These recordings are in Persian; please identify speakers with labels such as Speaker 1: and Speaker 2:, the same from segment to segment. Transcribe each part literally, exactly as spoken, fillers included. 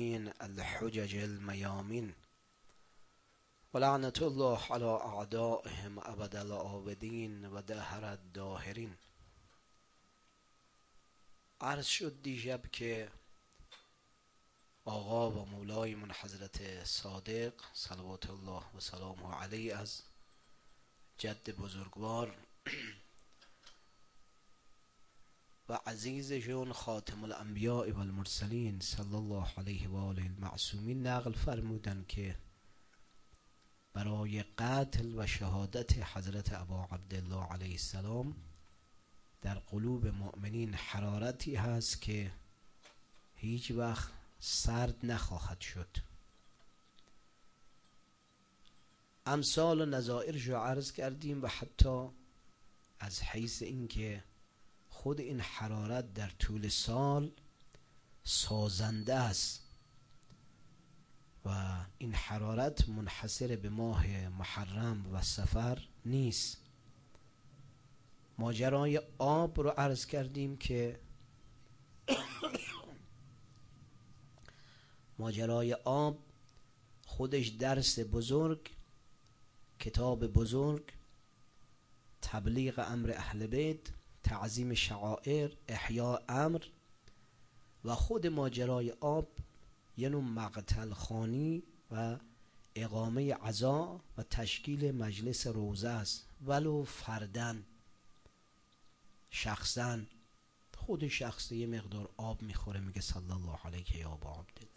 Speaker 1: الدين الحجج الميامين ولعنة الله على أعدائهم أبد الآبدين و دهر الداهرین. عرض شد دیشب که آقا و مولایمون حضرت صادق صلوات الله و سلامه علیه از جد بزرگوار و عزیزشون خاتم الانبیاء و المرسلین صلی الله علیه و آله المعصومین نقل فرمودن که برای قتل و شهادت حضرت ابا عبدالله علیه السلام در قلوب مؤمنین حرارتی هست که هیچ وقت سرد نخواهد شد. امثال و نظائرش رو عرض کردیم و حتی از حیث اینکه خود این حرارت در طول سال سازنده است و این حرارت منحصر به ماه محرم و صفر نیست. ماجرای آب رو عرض کردیم که ماجرای آب خودش درس بزرگ، کتاب بزرگ، تبلیغ امر اهل بیت، تعظیم شعائر، احیاء امر و خود ماجرای آب یه نوع مقتل خوانی و اقامه عزا و تشکیل مجلس روزه است، ولو فردن شخصا خود شخصی یه مقدار آب میخوره میگه صلی الله علیه یا ابا عبدالله.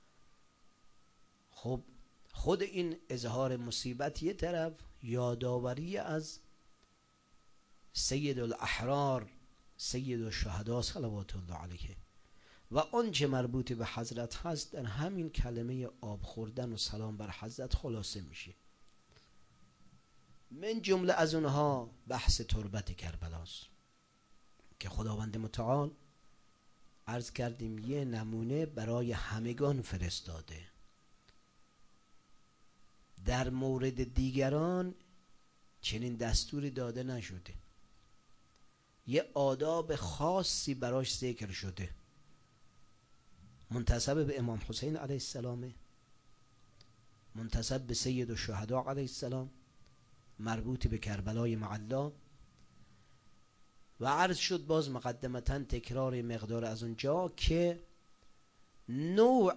Speaker 1: خب خود این اظهار مصیبت یه طرف، یادآوری از سید الاحرار سید الشهدا صلوات الله علیه و آنچه مربوط به حضرت هست در همین کلمه آب خوردن و سلام بر حضرت خلاصه میشه. من جمله از اونها بحث تربت کربلاست که خداوند متعال عرض کردیم یه نمونه برای همگان فرستاده. در مورد دیگران چنین دستوری داده نشده، یه آداب خاصی براش ذکر شده، منتسب به امام حسین علیه السلام، منتسب به سید الشهدا علیه السلام، مربوط به کربلای معلا. و عرض شد باز مقدمتا تکرار مقدار از اونجا که نوع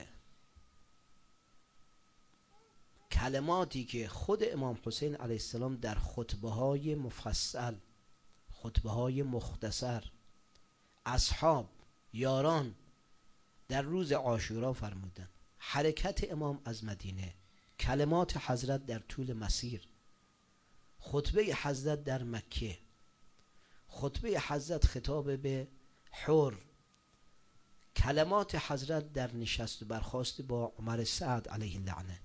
Speaker 1: کلماتی که خود امام حسین علیه السلام در خطبه های مفصل، خطبه های مختصر، اصحاب یاران در روز عاشورا فرمودن، حرکت امام از مدینه، کلمات حضرت در طول مسیر، خطبه حضرت در مکه، خطبه حضرت خطاب به حر، کلمات حضرت در نشست و برخاست با عمر سعد علیه اللعنه،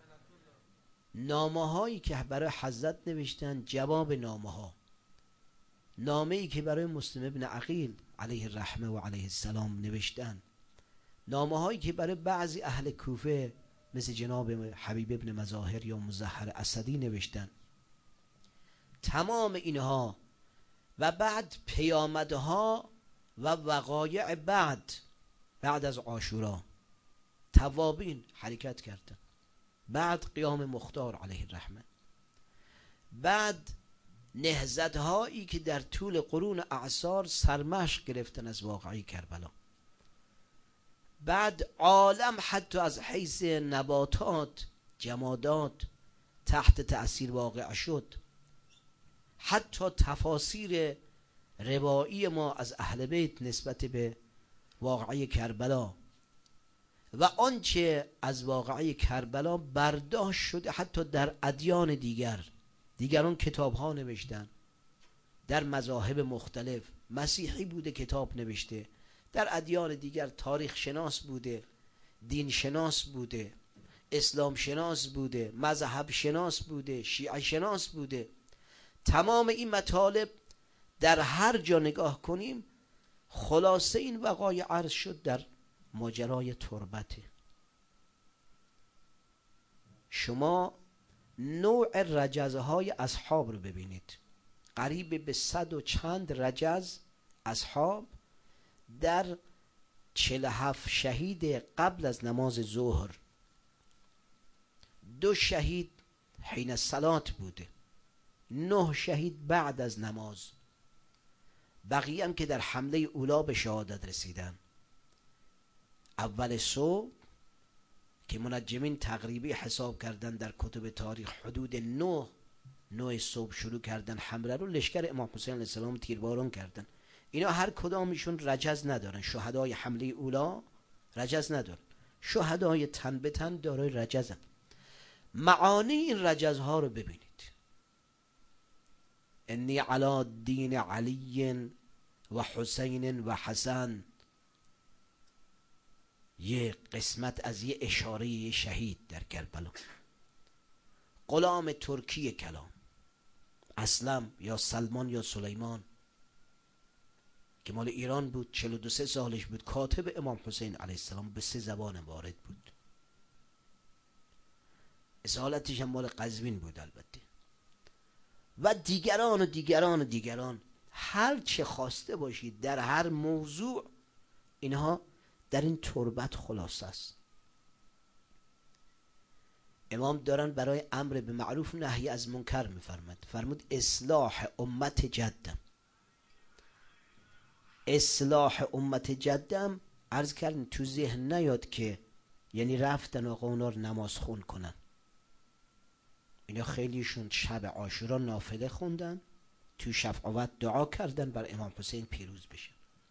Speaker 1: نامه هایی که برای حضرت نوشتن، جواب نامه ها، نامه ای که برای مسلم ابن عقیل علیه الرحمه و علیه السلام نوشتن، نامه هایی که برای بعضی اهل کوفه مثل جناب حبیب ابن مظاهر یا مظهر اسدی نوشتن، تمام اینها و بعد پیامدها و وقایع بعد بعد از عاشورا توابین حرکت کردن، بعد قیام مختار علیه الرحمه، بعد نهضت هایی که در طول قرون اعصار سرمشق گرفتن از واقعه کربلا، بعد عالم حتی از حیث نباتات جمادات تحت تأثیر واقع شد، حتی تفاسیر روایی ما از اهل بیت نسبت به واقعه کربلا و آنچه از واقعه کربلا برداشت شده حتی در ادیان دیگر، دیگران کتاب ها نوشتن در مذاهب مختلف، مسیحی بوده کتاب نوشته، در ادیان دیگر تاریخ شناس بوده، دین شناس بوده، اسلام شناس بوده، مذهب شناس بوده، شیعه شناس بوده. تمام این مطالب در هر جا نگاه کنیم خلاصه این وقایع عرض شد در ماجرای تربته. شما نوع رجزه های اصحاب رو ببینید، قریب به صد و چند رجز اصحاب در چهل و هفت شهید قبل از نماز ظهر، دو شهید حین الصلات بوده، نه شهید بعد از نماز، بقیه هم که در حمله اولا به شهادت رسیدن. اول صبح که منجمین تقریبی حساب کردن در کتب تاریخ حدود نه نه صبح شروع کردن حمله رو، لشکر امام حسین علیه السلام تیرباران کردن. اینا هر کدامشون رجز ندارن، شهدای حمله اولا رجز ندارن، شهدای تن به تن دارای رجزن. معانی این رجزها رو ببینید: انی علی دین علی و حسین و حسن، یه قسمت از یه اشاره شهید در کربلا. غلام ترکی کلام، اسلم یا سلمان یا سلیمان که مال ایران بود، چهل و دو سالش بود، کاتب امام حسین علیه السلام، به سه زبان وارد بود. اصالتش هم مال قزوین بود البته. و دیگران و دیگران و دیگران، هر چه خواسته باشید در هر موضوع، اینها در این تربت خلاصه است. امام دارن برای امر به معروف نهی از منکر میفرماد. فرمود اصلاح امت جدم. اصلاح امت جدم عرض کردن تو ذهن نیاد که یعنی رفتن آقا اونا رو نماز خون کنن. اینا خیلیشون شب عاشورا نافله خوندن، تو شفاعت دعا کردن بر امام حسین پیروز بشه.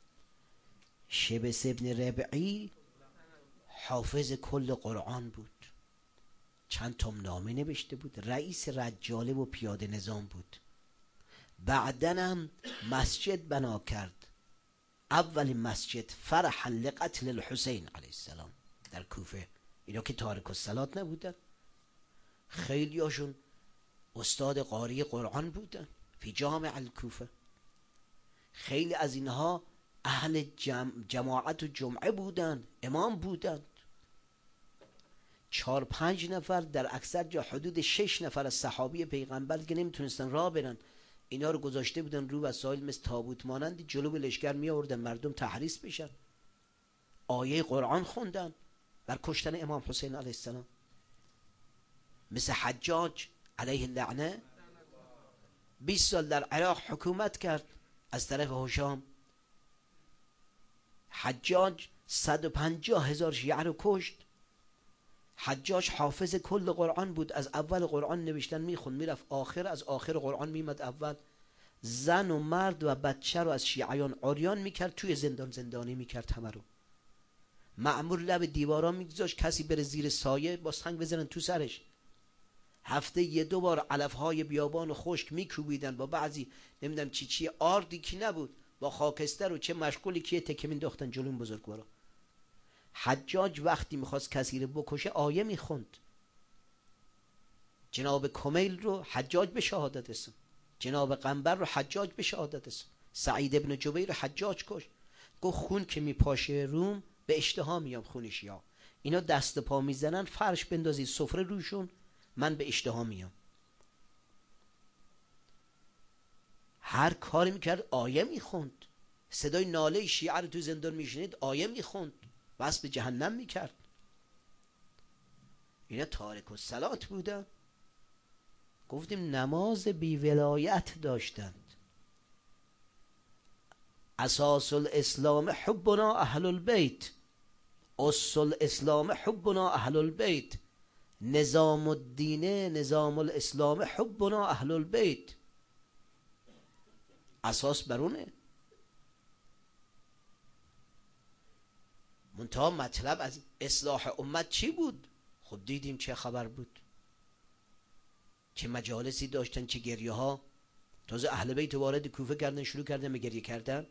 Speaker 1: شبس ابن ربعی حافظ کل قرآن بود، چند تا نامه نوشته بود، رئیس رجاله و پیاده نظام بود. بعدن هم مسجد بنا کرد، اول مسجد فرحا لقتل الحسین علیه السلام در کوفه. اینا که تارک الصلات نبودن، خیلی هاشون استاد قاری قرآن بودن فی جامع الکوفه. خیلی از اینها اهل جمع جماعت و جمعه بودن، امام بودند. چهار پنج نفر در اکثر جا حدود شش نفر از صحابی پیغمبر که نمیتونستن راه برن، اینا رو گذاشته بودن رو وسایل مثل تابوت مانند، جلو لشکر می آوردن مردم تحریص بشن. آیه قرآن خوندن بر کشتن امام حسین علیه السلام. مثل حجاج علیه اللعنه، بیست سال در عراق حکومت کرد از طرف هشام. حجاج صد و پنجاه هزار شیعه رو کشت. حجاج حافظ کل قرآن بود، از اول قرآن نوشتن میخوند میرفت آخر، از آخر قرآن میمد اول. زن و مرد و بچه رو از شیعیان عریان میکرد، توی زندان زندانی میکرد همه رو. مأمور لب دیوارا میگذاشت کسی بره زیر سایه با سنگ بزنن تو سرش. هفته یه دو بار علفهای بیابان و خشک میکوبیدن با بعضی نمیدونم چی چی آردی کی نبود، با خاکستر و چه مشغولی که تکه مینداختن جلوی بزرگوارا. حجاج وقتی میخواست کسی رو بکشه آیه میخوند. جناب کمیل رو حجاج به شهادت رسوند، جناب قنبر رو حجاج به شهادت رسوند، سعید ابن جبیر رو حجاج کش. گفت خون که میپاشه روم به اشتها میام، خون شیعه. اینا دست پا میزنن، فرش بندازید سفره روشون، من به اشتها میام. هر کاری میکرد آیه میخوند. صدای ناله شیعه رو تو زندان میشنید آیه میخوند، بس به جهنم میکرد. اینا تارک الصلات بودن. گفتیم نماز بی ولایت داشتند. اساس الاسلام حبنا اهل البیت، اصل الاسلام حبنا اهل البیت، نظام الدین نظام الاسلام حبنا اهل البیت. اساس برونه. منتها مطلب از اصلاح امت چی بود؟ خب دیدیم چه خبر بود، چه مجالسی داشتن، چه گریه ها. تازه اهل بیت وارد کوفه کردن، شروع کردن به گریه کردن.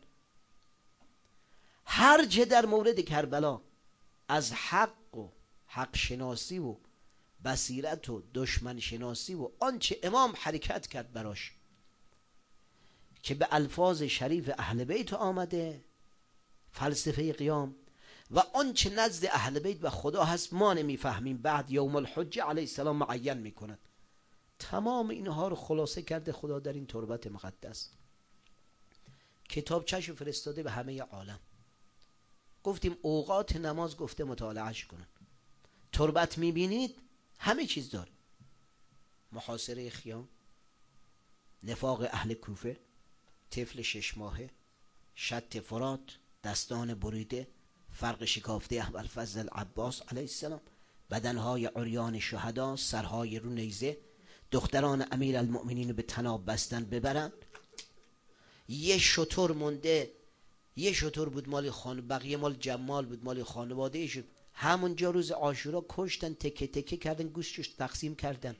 Speaker 1: هر چه در مورد کربلا از حق و حق شناسی و بصیرت و دشمن شناسی و آنچه امام حرکت کرد براش که به الفاظ شریف اهل بیت آمده، فلسفه قیام، و آنچه نزد اهل بیت و خدا هست ما نمیفهمیم، بعد یوم الحجه علیه السلام معین میکند. تمام اینها رو خلاصه کرده خدا در این تربت مقدس. کتابچه‌شو فرستاده به همه عالم. گفتیم اوقات نماز گفته مطالعهش کنن. تربت میبینید همه چیز داره، محاصره خیام، نفاق اهل کوفه، طفل شش ماهه، شط فرات، دستان بریده، فرق شکافته ابوالفضل عباس علیه السلام، بدنهای عریان شهدا، سرهای رو نیزه، دختران امیر المؤمنین به طناب بستن ببرن. یه شتر مونده، یه شتر بود مال خان، بقیه مال جمال بود مال خانواده شد. همونجا روز عاشورا کشتن، تکه تکه کردن، گوشتش تقسیم کردن،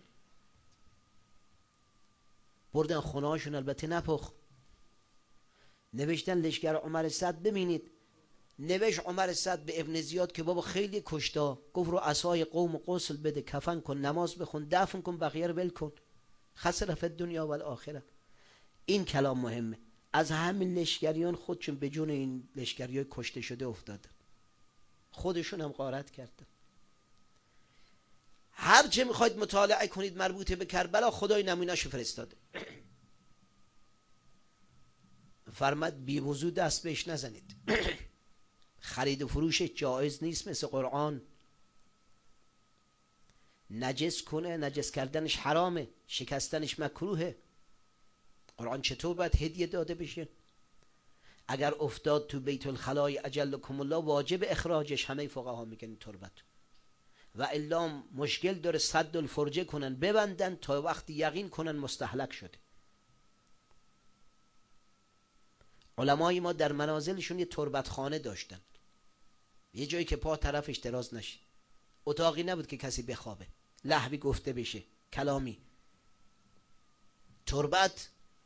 Speaker 1: بردن خونه هاشون. البته نپخ. نوشتن لشکر عمر سعد، ببینید نوشت عمر سعد به ابن زیاد که بابا خیلی کشتا، گفت رو عصای قوم غسل بده، کفن کن، نماز بخون، دفن کن، بقیه رو ول کن، خسر فی الدنیا و الاخره. این کلام مهمه. از همین لشکریان خودشون به جون این لشکریای کشته شده افتادن، خودشون هم غارت کردن. هر چه میخواید مطالعه کنید مربوط به کربلا، خدای نمونهشو فرستاده. فرمد بی وضو دست بهش نزنید. خرید و فروشش جایز نیست، مثل قرآن. نجس کنه، نجس کردنش حرامه، شکستنش مکروهه. قرآن چطور باید هدیه داده بشه؟ اگر افتاد تو بیت الخلای اجلکم الله واجب اخراجش، همه فقها میگن تربت، و الا مشکل داره صد الفرجه کنن، ببندن تا وقتی یقین کنن مستهلک شده. علمای ما در منازلشون یه تربت خانه داشتن، یه جایی که پا طرفش دراز نشه، اتاقی نبود که کسی بخوابه، لهوی گفته بشه، کلامی. تربت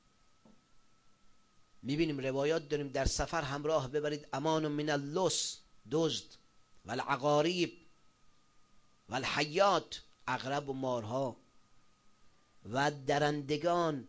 Speaker 1: میبینیم روایات داریم در سفر همراه ببرید، امان من اللص، دزد، و العقاریب و الحیات، عقرب و مارها و درندگان.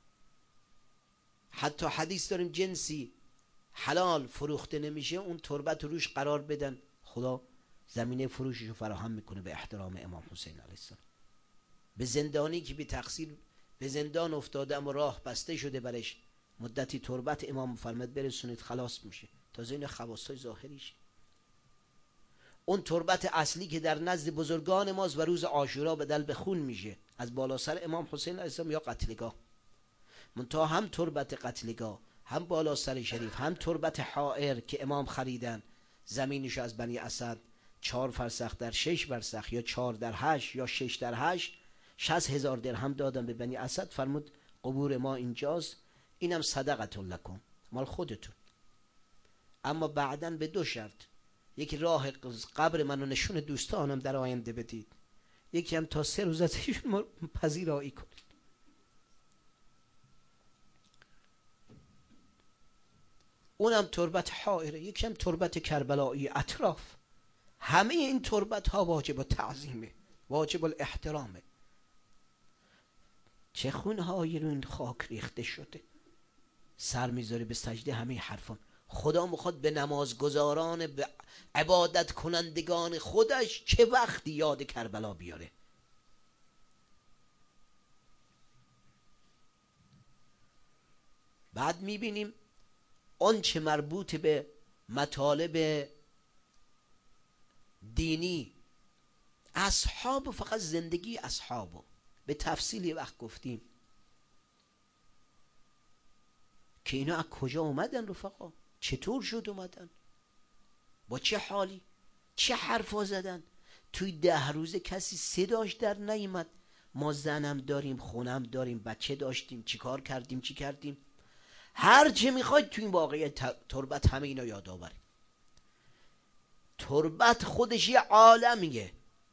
Speaker 1: حتی حدیث داریم جنسی حلال فروخته نمیشه، اون تربت روش قرار بدن، خدا زمینه فروششو فراهم میکنه به احترام امام حسین علیه السلام. به زندانی که بی تقصیر به زندان افتاده اما راه بسته شده برش، مدتی تربت امام فرمد برسونید خلاص میشه، تازه این خواستای ظاهریشه. اون تربت اصلی که در نزد بزرگان ماست و روز عاشورا بدل به خون میشه، از بالا سر امام حسین علیه السلام یا قتلگاه. منتها هم تربت قتلگاه، هم بالا سر شریف، هم تربت حائر که امام خریدن، زمینش از بنی اسد چهار فرسخ در شش فرسخ، یا چهار در هشت یا شش در هشت، شصت هزار درهم دادن به بنی اسد. فرمود قبور ما اینجاست، اینم صدقه لکم، مال خودتون، اما بعدن به دو شرط، یکی راه قبر منو نشون دوستانم در آینده بدید، یکی هم تا سه روز ازشون پذیرایی کنید. اونم تربت حائره، یکی هم تربت کربلایی اطراف. همه این تربت ها واجب تعظیمه، واجب الاحترامه. چه خونهایی رو این خاک ریخته شده، سر میذاره به سجده همه حرفان. خدا میخواد به نمازگزاران، به عبادت کنندگان خودش چه وقتی یاد کربلا بیاره. بعد میبینیم آن چه مربوط به مطالب دینی، اصحاب، فقط زندگی اصحابو به تفصیلی وقت گفتیم که اینا از کجا اومدن رفقا، چطور شد اومدن، با چه حالی، چه حرفا زدن. توی ده روزه کسی صداش در نیامد ما زنم داریم، خونم داریم، بچه داشتیم، چی کار کردیم، چی کردیم. هر چه میخواید توی این واقعه تربت همه اینا یاد آوریم. تربت خودش یه عالمیه.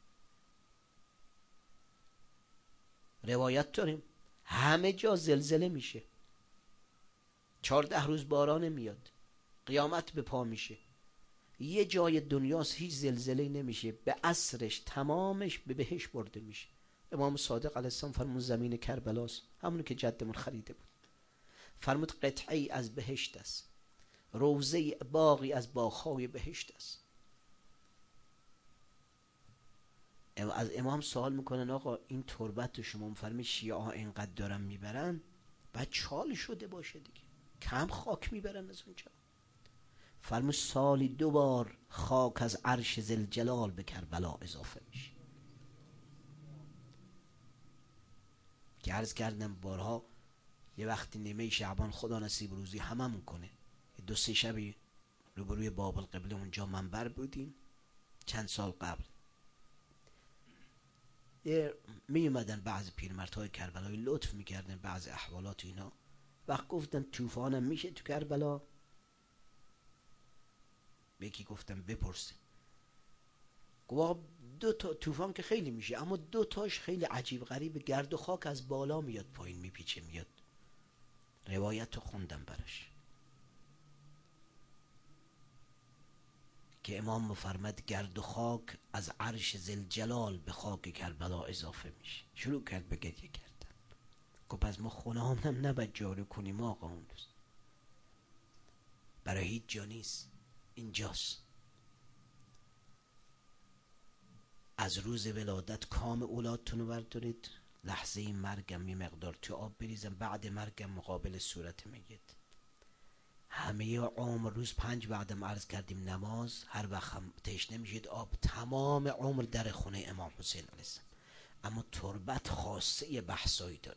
Speaker 1: روایت داریم همه جا زلزله میشه، چهارده روز باران میاد، قیامت به پا میشه. یه جای دنیاست هیچ زلزله نمیشه، به عصرش تمامش به بهش برده میشه. امام صادق علیه السلام فرمود زمین کربلاست، همونو که جدمون خریده بود. فرمود قطعی از بهشت است، روضه باغی از باغ‌های بهشت است. از امام سوال میکنن آقا این تربت شما میفرمی شیعه ها اینقدر دارن میبرن، بعد چال شده باشه دیگه، کم خاک میبرن از اونجا. فرمود سالی دو بار خاک از عرش ذوالجلال به کربلا اضافه میشه. که عرض کردم بارها یه وقتی نیمه شعبان خدا نصیب روزی هممون کنه، دو سه شبی روبروی باب القبله اونجا منبر بودیم چند سال قبل. یه می اومدن بعض پیرمردهای کربلایی لطف میکردن بعض احوالات اینا. وقت گفتن طوفانم میشه تو کربلا، به یکی گفتم بپرسه. گفت دو تا طوفان که خیلی میشه، اما دو تاش خیلی عجیب غریب، گرد و خاک از بالا میاد پایین میپیچه میاد. روایت رو خوندم براش که امام مفرمد گرد و خاک از عرش ذوالجلال به خاک کربلا اضافه میشه. شروع کرد به گریه کردن. گفت پس ما خونه هم نباید جارو کنیم آقا، اون روز برای هیچ جا نیست، اینجاست. از روز ولادت کام اولادتون رو بردارید، لحظه مرگم یه مقدار تو آب بریزم، بعد مرگم مقابل صورت میگید. همه عمر روز پنج بعدم عرض کردیم نماز، هر وقت هم تشنه میشید آب، تمام عمر در خونه امام حسین علیه السلام. اما تربت خاصه بحثایی داره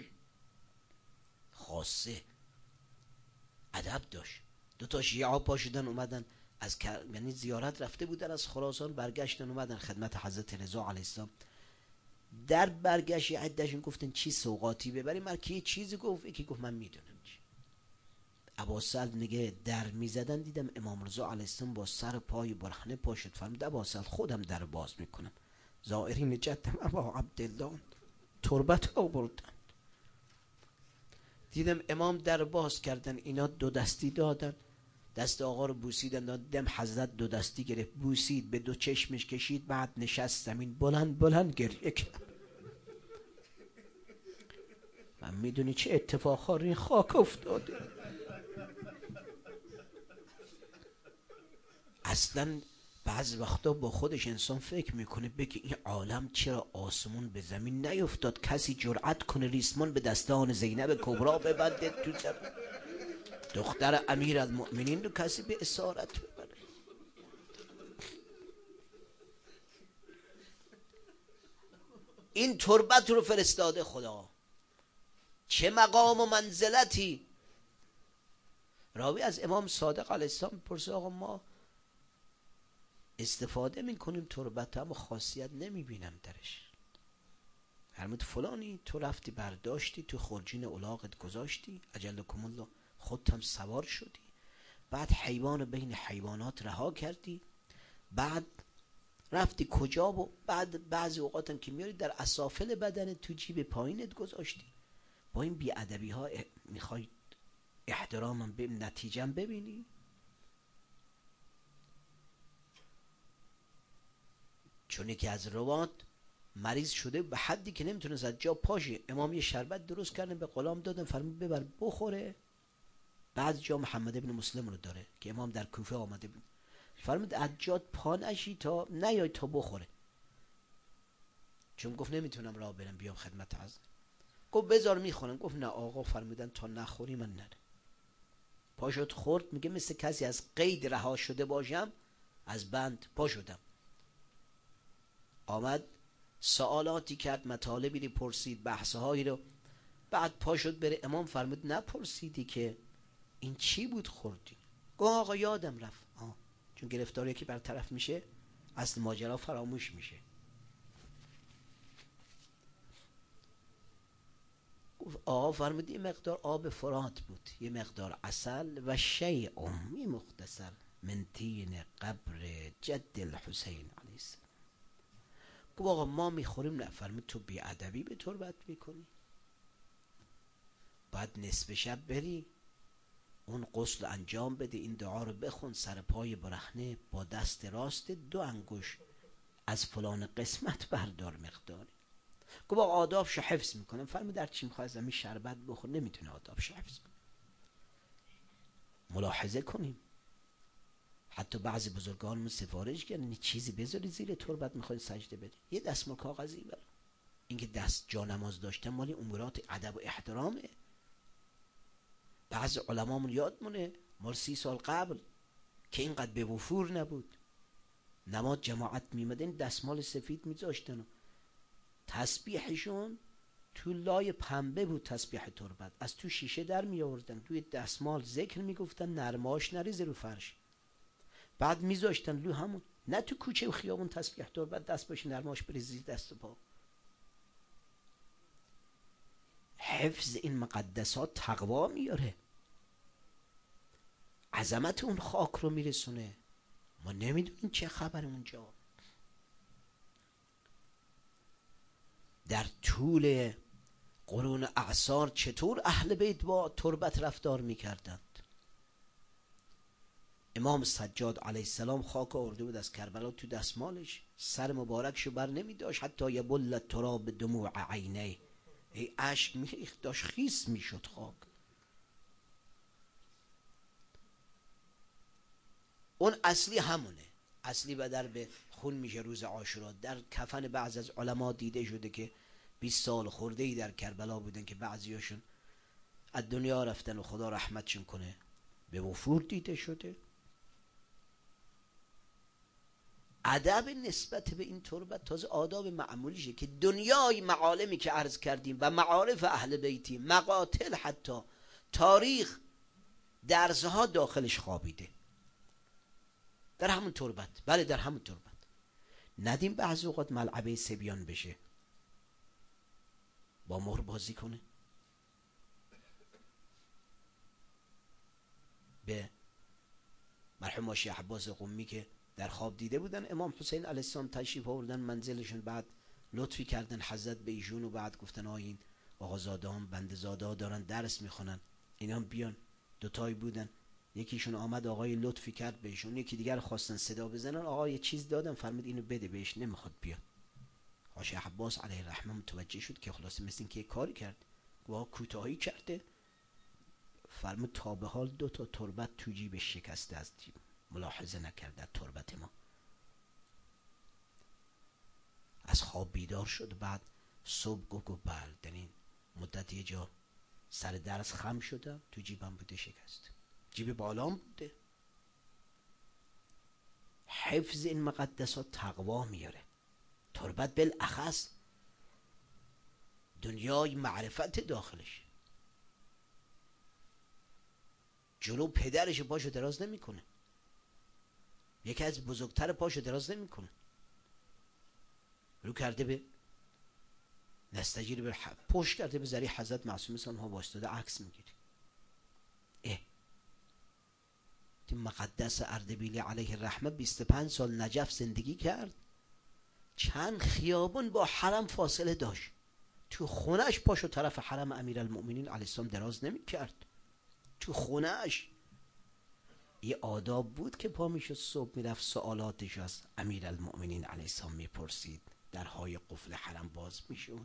Speaker 1: خاصه ادب داشت. دو تا شیعه پا شدن اومدن از کر... یعنی زیارت رفته بودن از خراسان، برگشتن اومدن خدمت حضرت رضا علیه السلام. در برگشت عدهشون گفتن چی سوغاتی ببریم، مرکی چیزی گفت، یکی گفت من میدونم چی. ابوسعد میگه در میزدن دیدم امام رضا علیه السلام با سر پای برهنه پا شد. فرمود ابوسعد خودم در باز میکنم. زائرین جدم ابا عبدالله تربت آوردن. دیدم امام در باز کردن، اینا دو دستی دادن، دست آقا رو بوسیدن، دادم حضرت دو دستی گرفت بوسید، به دو چشمش کشید، بعد نشست زمین بلند بلند گریه کرد. من میدونی چه اتفاقا روی خاک افتاده. اصلا بعض وقتا با خودش انسان فکر میکنه بگه این عالم چرا آسمون به زمین نیفتاد، کسی جرأت کنه ریسمان به دستان زینب کبرا ببنده تو زمین، دختر امیر المؤمنین رو کسی به اسارت ببره. این تربت رو فرستاده خدا، چه مقام و منزلتی. راوی از امام صادق علیه السلام پرسه آقا ما استفاده میکنیم تربت اما خاصیت نمیبینم درش. فرمود فلانی تو رفتی برداشتی تو خرجین الاغت گذاشتی اجلکم الله، خودت هم سوار شدی، بعد حیوان بین حیوانات رها کردی، بعد رفتی کجا و بعد بعضی اوقات هم که میاری در اسافل بدن تو جیب پایینت گذاشتی. با این بیادبی ها میخوای احترامم به نتیجم ببینی؟ چون که از روات مریض شده به حدی که نمیتونست از جا پاشه، امام یه شربت درست کردن به غلام دادن، فرمود ببر بخوره. بعد جا محمد ابن مسلم رو داره که امام در کوفه آمده بود، فرمود از جات پا نشی تا نیای تا بخوره، چون گفت نمیتونم راه برم بیام خدمت از. گفت بذار میخورم. گفت نه آقا فرمودن تا نخوری من نره. پاشد خورد، میگه مثل کسی از قید رها شده باشم، از بند پا شدم. آمد سوالاتی کرد، مطالبی رو پرسید، بحثهایی رو، بعد پا شد بره. امام فرمود نپرسیدی که این چی بود خوردی؟ گفت آقا یادم رفت. آه. چون گرفتار یکی برطرف میشه اصل ماجرا فراموش میشه. گفت آقا فرمود یه مقدار آب فرات بود، یه مقدار عسل و شیء یه مختصر من طین قبر جد الحسین علیه السلام. گفت آقا ما میخوریم. نه. فرمود تو بیادبی به تربت میکنی، باید نصف شب بری اون غسل انجام بده، این دعا رو بخون، سر پای برهنه با دست راست دو انگوش از فلان قسمت بردار مقداری. گفت آقا آدابشو حفظ میکنم. فرمود در چی میخواه؟ زمین شربت بخور، نمیتونه آدابشو حفظ کنه. ملاحظه کنیم حتی بعضی بزرگان سفارش کردن چیزی بذاری زیر تربت میخوای سجده بدی، یه دستمال کاغذی بر. اینکه دست جا نماز داشتن مالی امورات ادب و احترامه. بعضی علمامون یاد مونه مال سی سال قبل که اینقدر به وفور نبود. نماز جماعت میمدن دستمال سفید میذاشتن و تسبیحشون تو لای پنبه بود. تسبیح تربت از تو شیشه در می آوردن، روی دستمال ذکر میگفتن نرماش نریزه رو فرش، بعد میذاشتن رو همون، نه تو کوچه و خیابون تسبیح تربت دست باشه نرماش بریزی دست و پا. حفظ این مقدسات تقوا میاره، عظمت اون خاک رو میرسونه. ما نمیدونیم چه خبر اونجا. در طول قرون اعصار چطور اهل بیت با تربت رفتار میکردند. امام سجاد علیه السلام خاک آورده بود از کربلا تو دستمالش، سر مبارکشو بر نمیداشت حتی یبل تراب دموع عینه، ای اشک میریخت، داشت خیس میشد خاک. اون اصلی همونه، اصلی بدر به خون میشه روز عاشورا. در کفن بعض از علما دیده شده که بیست سال خورده ای در کربلا بودن که بعضیاشون از دنیا رفتن و خدا رحمتشون کنه، به وفور دیده شده. ادب نسبت به این تربت تازه آداب معمولیشه که دنیای معالمی که عرض کردیم و معارف اهل بیتی، مقاتل، حتی تاریخ، درسها داخلش خوابیده در همون تربت. بله در همون تربت. ندیم بعضی اوقات ملعبه سبیان بشه، با مهر بازی کنه. به مرحوم ماشی عباس قمی که در خواب دیده بودن امام حسین علیه السلام تشریف آوردن منزلشون، بعد لطفی کردن حضرت به ایشون و بعد گفتن آین آقازادان بنده زاده دارن درس میخونن، اینا بیان. دوتایی بودن، یکیشون آمد آقای لطفی کرد بهشون، یکی دیگر خواستن صدا بزنن، آقا یه چیز دادم فرمود اینو بده بهش، نمیخواد بیاد. حاجی عباس علیه الرحمه متوجه شد که خلاصه مثل این که کاری کرد، گواه کوتاهی کرده. فرمود تا به حال دو تا تربت تو جیبش شکسته از جیب ملاحظه نکرد تربت ما. از خواب بیدار شد، بعد صبح گو گو بل در این مدت یه جا سر درس خم شدم، تو جیبم بوده شکست، جیب بالام بوده. حفظ این مقدسات تقوا میاره. تربت بالاخص دنیای معرفت داخلش. جلو پدرش پاشو دراز نمیکنه، یکی از بزرگتر پاشو دراز نمیکنه، رو کرده به نستجیر به پشت کرده به ذریع حضرت معصوم اسلام ها واسطاده عکس میگیری. اه مقدس اردبیلی علیه الرحمه بیست و پنج سال نجف زندگی کرد، چند خیابون با حرم فاصله داشت، تو خونهش پاشو طرف حرم امیرالمؤمنین علیه السلام دراز نمی کرد، تو خونهش. یه آداب بود که پا میشد صبح میرفت سوالاتش از امیرالمؤمنین علیه السلام میپرسید، درهای قفل حرم باز میشد.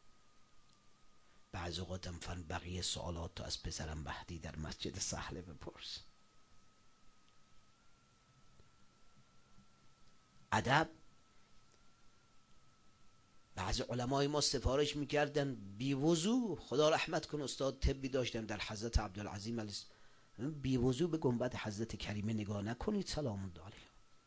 Speaker 1: بعض اوقاتم فن بقیه سوالات تو از پسرم مهدی در مسجد سهله بپرس. ادب. بعض علمای ما سفارش میکردن بی وضو، خدا رحمت کن استاد طبی داشتن در حضرت عبدالعظیم علیه السلام، بی وضو به گنبد حضرت کریمه نگاه نکنید سلام الله علیه،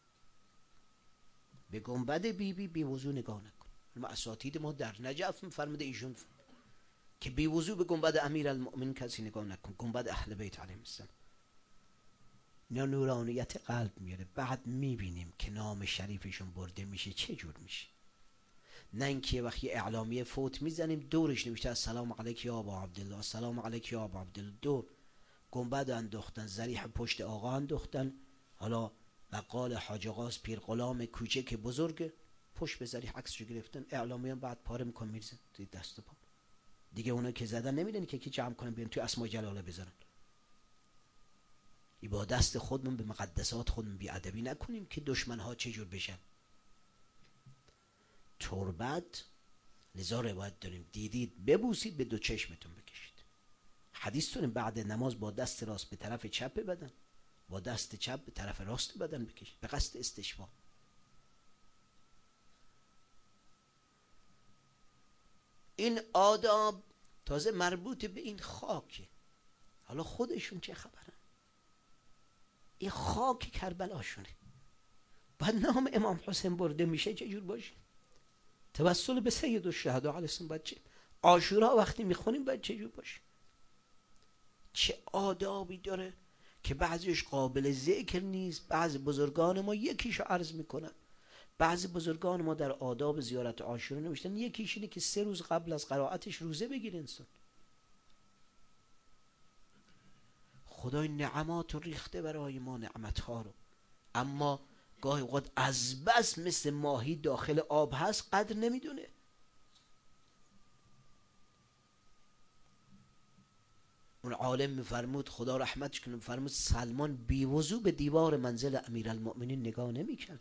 Speaker 1: به گنبد بی بی بی وضو نگاه نکن. ما اساتید ما در نجف میفرموده ایشون که بی وضو به گنبد امیرالمؤمنین کسی نگاه نکن، گنبد اهل بیت علیهم السلام. اینا نورانیت قلب میاره. بعد میبینیم که نام شریفشون برده میشه چه جور میشه. نه اینکه وقتی اعلامیه فوت میزنیم دورش نمیشه السلام علیک یا ابا عبدالله، السلام علیک یا ابا عبدالله، دور گنبد انداختن، ذریح پشت آقا انداختن، حالا بقال حاج آقاست پیر غلام کوچه که بزرگه، پشت به ذریح عکسشو گرفتن، اعلامیه بعد پاره میکن میرزن توی دست و پا. دیگه اونا که زدن نمیدن که کی جمع کنن بیان توی اسماء جلاله بذارن. ای با دست خودمون به مقدسات خودمون بی ادبی نکنیم که دشمن ها چه جور بشن. تربت لذا روایت داریم دیدید ببوسید به دو چشمتون بکشید. حدیث داریم بعد نماز با دست راست به طرف چپ بدن، با دست چپ به طرف راست بدن بکشید به قصد استشفا. این آداب تازه مربوط به این خاکه. حالا خودشون چه خبرن؟ این خاک کربلاشونه. بعد نام امام حسین برده میشه چه جور باشه؟ توسل به سید الشهدا علیه السلام باید چه؟ عاشورا وقتی میخونیم باید چه جور باشه؟ چه آدابی داره که بعضیش قابل ذکر نیست. بعضی بزرگان ما یکیشو عرض میکنن. بعضی بزرگان ما در آداب زیارت عاشورا نوشتن یکیش اینه که سه روز قبل از قرائتش روزه بگیره انسان. خدای نعمات رو ریخته برای ما، نعمتها رو، اما گاهی اوقات از بس مثل ماهی داخل آب هست قدر نمیدونه. اون عالم میفرمود خدا رحمتش کنه، میفرمود سلمان بی وضو به دیوار منزل امیرالمؤمنین نگاه نمی‌کرد.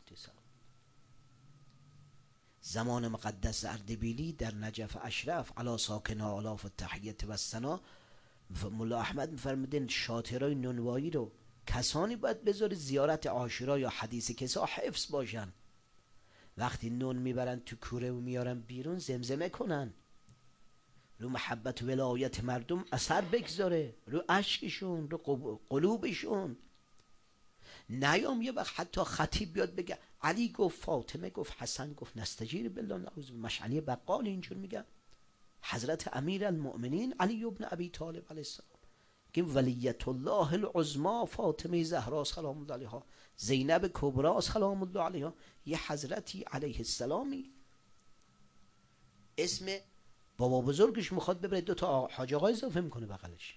Speaker 1: زمان مقدس اردبیلی در نجف اشرف علی ساکنها الاف التحیت و الثنا، مولا احمد میفرمودن شاطرای نونوایی رو کسانی باید بذاره زیارت عاشورا یا حدیث کسا حفظ باشن. وقتی نون میبرن تو کوره و میارن بیرون زمزمه کنن، رو محبت و ولایت مردم اثر بگذاره، رو اشکشون، رو قلوبشون. نیام یه وقت حتی خطیب بیاد بگه علی گفت، فاطمه گفت، حسن گفت، نستجیر بالله نعوذ، مشعلی بقال اینجور میگن. حضرت امیر المؤمنین علی ابن ابی طالب علیه السلام که ولیت الله العظما فاطمه زهرا سلام الله علیها، زینب کبرا سلام الله علیها، یه حضرتی علیه السلامی اسم بابا بزرگش میخواد ببره دو تا حاج آقا اضافه میکنه بغلش.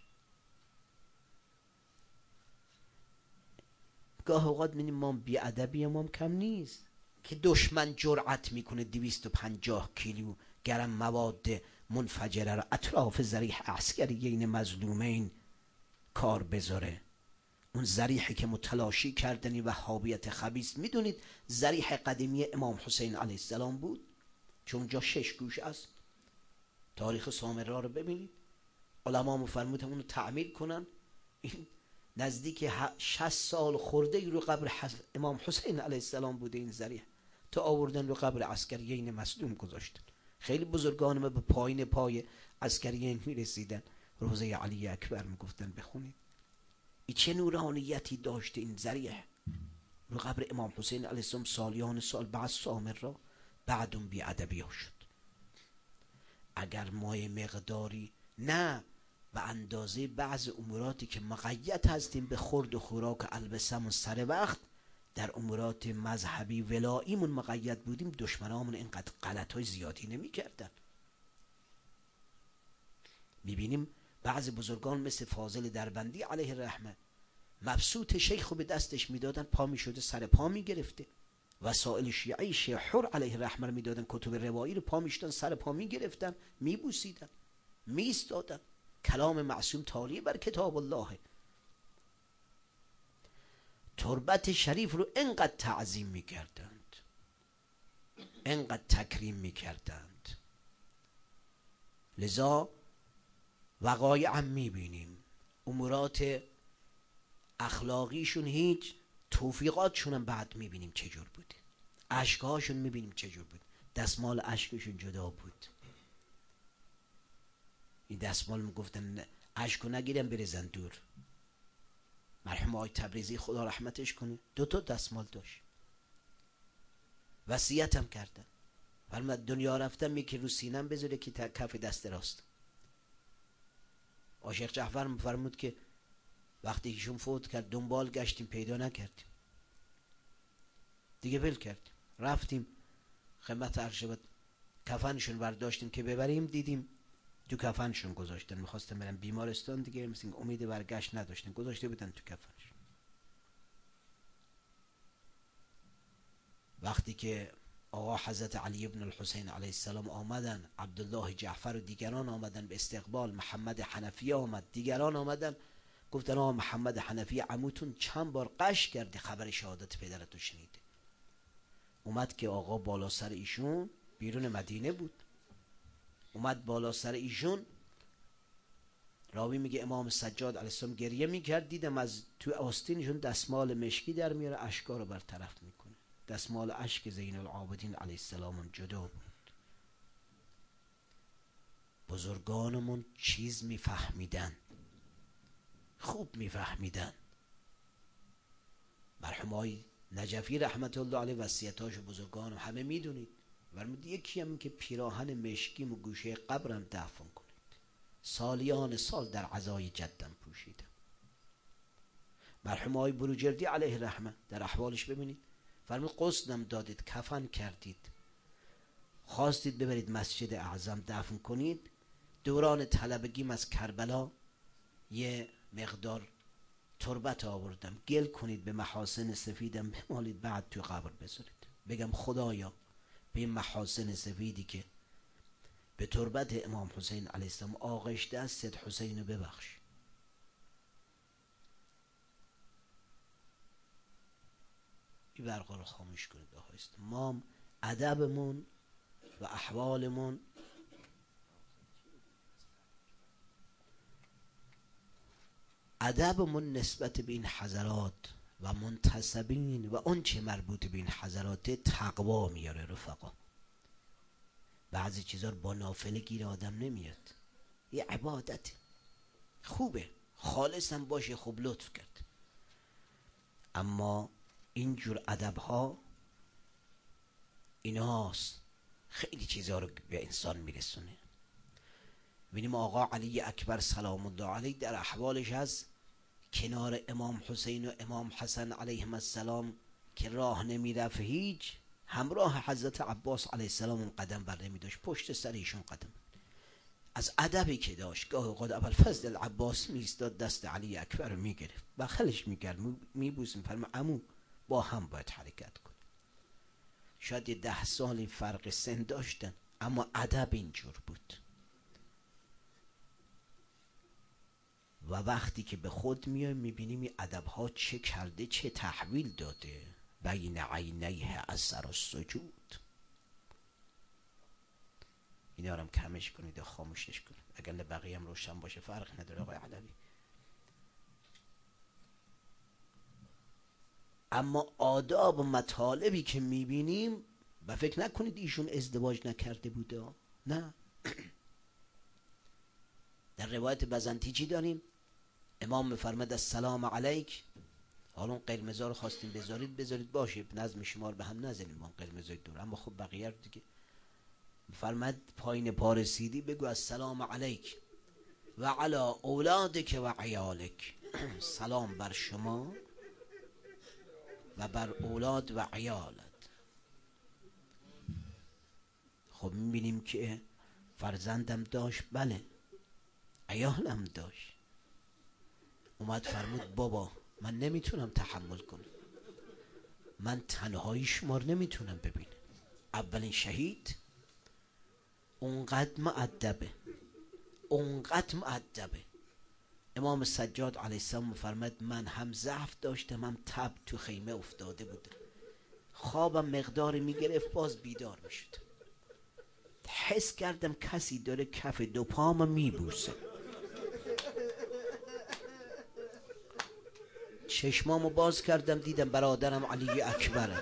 Speaker 1: گاه اوقات میبینیم ما بی ادبی ما کم نیست که دشمن جرأت میکنه دویست و پنجاه کیلو گرم مواد منفجره رو اطراف ذریح عسکریین مظلومین کار بذاره. اون ذریحی که متلاشی کردنی وهابیت خبیث، میدونید ذریح قدیمی امام حسین علیه السلام بود، چون اونجا شش گوش است. تاریخ سامرا رو ببینید، علما مفرمودن اونو تعمیر کنن. این نزدیک شصت سال خورده رو قبر امام حسین علیه السلام بوده این ذریح، تا آوردن رو قبر عسکریین مظلوم گذاشتن. خیلی بزرگان ما به پایین پای عسکریین میرسیدن، روزه علی اکبر میگفتن بخونید. ای چه نورانیتی داشته این ذریح رو قبر امام حسین علیه السلام. سالیان سال بعد سامرا بعد اون بی ادبی ها شد. اگر مای مقداری نه به اندازه بعض اموراتی که مقید هستیم به خورد و خوراک و البسمون سر وقت، در امورات مذهبی ولاییمون مقید بودیم، دشمنامون اینقدر غلط های زیادی نمی کردن. میبینیم بعض بزرگان مثل فاضل دربندی علیه الرحمه مبسوط شیخو به دستش میدادن، پا میشده سر پا میگرفته. وسائل شیعی شیخ حر علیه الرحمه میدادن، کتب روایی رو پا میشدن سر پا میگرفتن، میبوسیدن، میستادن. کلام معصوم تالی بر کتاب الله. تربت شریف رو انقدر تعظیم میکردند، انقدر تکریم میکردند. لذا وقایع هم میبینیم امورات اخلاقیشون هیچ، توفیقاتشون هم بعد میبینیم چجور بوده، اشکهاشون میبینیم چجور بود. دستمال اشکشون جدا بود. این دستمال میگفتن اشکو نگیرن بریزن دور. مرحوم آقای تبریزی خدا رحمتش کنه دو تا دستمال داشت، وصیت هم کردن، فرمود دنیا رفتم یکی رو سینم بذاره که کف دست راست. عاشق جعفر فرمود که وقتی ایشون فوت کرد دنبال گشتیم پیدا نکردیم، دیگه ول کردیم، رفتیم خدمت عرشبت کفنشون برداشتیم که ببریم، دیدیم تو کفنشون گذاشتن. میخواستم برم بیمارستان دیگه، مثل امید برگشت نداشتن، گذاشته بودن تو کفنشون. وقتی که آقا حضرت علی ابن الحسین علیه السلام آمدن، عبدالله جعفر و دیگران آمدن به استقبال، محمد حنفی آمد، دیگران آمدن، گفتن آقا محمد حنفی عموتون چند بار قش کرده خبر شهادت پدرتو شنیده. اومد که آقا بالا سر ایشون، بیرون مدینه بود، اومد بالا سر ایشون. راوی میگه امام سجاد علیه السلام گریه میکرد، دیدم از تو آستینشون دستمال مشکی در میاره، اشکا رو برطرف میکنه. دستمال اشک زین العابدین علیه السلام جدا بود. بزرگانمون چیز میفهمیدن، خوب میفهمیدن. مرحوم آقای نجفی رحمت الله علیه وصیتاش و بزرگان همه میدونید. فرمود یکی هم که پیراهن مشکیم و گوشه قبرم دفن کنید، سالیان سال در عزای جدم پوشیدم. مرحوم آقای بروجردی علیه رحمه در احوالش ببینید، فرمود غسلم دادید، کفن کردید، خواستید ببرید مسجد اعظم دفن کنید، دوران طلبگیم از کربلا یه مقدار تربت آوردم، گل کنید به محاسن سفیدم بمالید، بعد توی قبر بذارید. بگم خدایا به این محاسن سفیدی که به تربت امام حسین علیه السلام آغشته است، سید حسین رو ببخش. این برقا رو خاموش کنید. آهست ما ادبمون و احوالمون ادبمون نسبت به این حضرات و منتسبین و اون چه مربوط به این حضرات تقوا میاره رفقا. بعضی چیزا رو با نافله گیر آدم نمیاد، یه عبادت خوبه، خالص هم باشه، خوب لطف کرد، اما اینجور ادب ها ایناست خیلی چیزا رو به انسان میرسونه. ببینیم آقا علی اکبر سلام الله علیه در احوالش از کنار امام حسین و امام حسن علیهم السلام که راه نمیرفت، هیچ همراه حضرت عباس علیه السلام اون قدم بر نمی داشت، پشت سر ایشون قدم. از ادبی که داشت گاه اوقات ابوالفضل العباس میستاد دست علی اکبر رو میگرفت، بغلش میکرد، میبوس، میفرماد عمو با هم باید حرکت کن. شاید یه ده سال این فرق سن داشتن، اما ادب اینجور بود. و وقتی که به خود میایم میبینیم این ادبها چه کرده، چه تحویل داده. بین عینیه اثر السجود. اینا رو هم کمش کنید و خاموشش کنید، اگر بقیه هم روشن باشه فرق نداره آقای علوی. اما آداب و مطالبی که میبینیم و فکر نکنید ایشون ازدواج نکرده بوده، نه. در روایت بزنتیجی داریم امام فرمود السلام علیک، حالا اون قرمزا رو خواستیم بذارید بذارید باشه، نظم شمار به هم نزنیم اون قرمزای دور، اما خب بقیه رو دیگه فرمود پایین پا رسیدی بگو السلام علیک و علی اولادک و عیالک، سلام بر شما و بر اولاد و عیالت. خب میبینیم که فرزندم داشت، بله، عیالم داشت. اومد فرمود بابا من نمیتونم تحمل کنم، من تنهایی شما رو نمیتونم ببینم. اولین شهید اونقدر مؤدبه، اونقدر مؤدبه. امام سجاد علیه السلام فرمود من هم ضعف داشتم هم تب، تو خیمه افتاده بودم، خوابم مقداری میگرفت باز بیدار میشد، حس کردم کسی داره کف دو پام میبوسه. چشمامو باز کردم دیدم برادرم علی اکبره،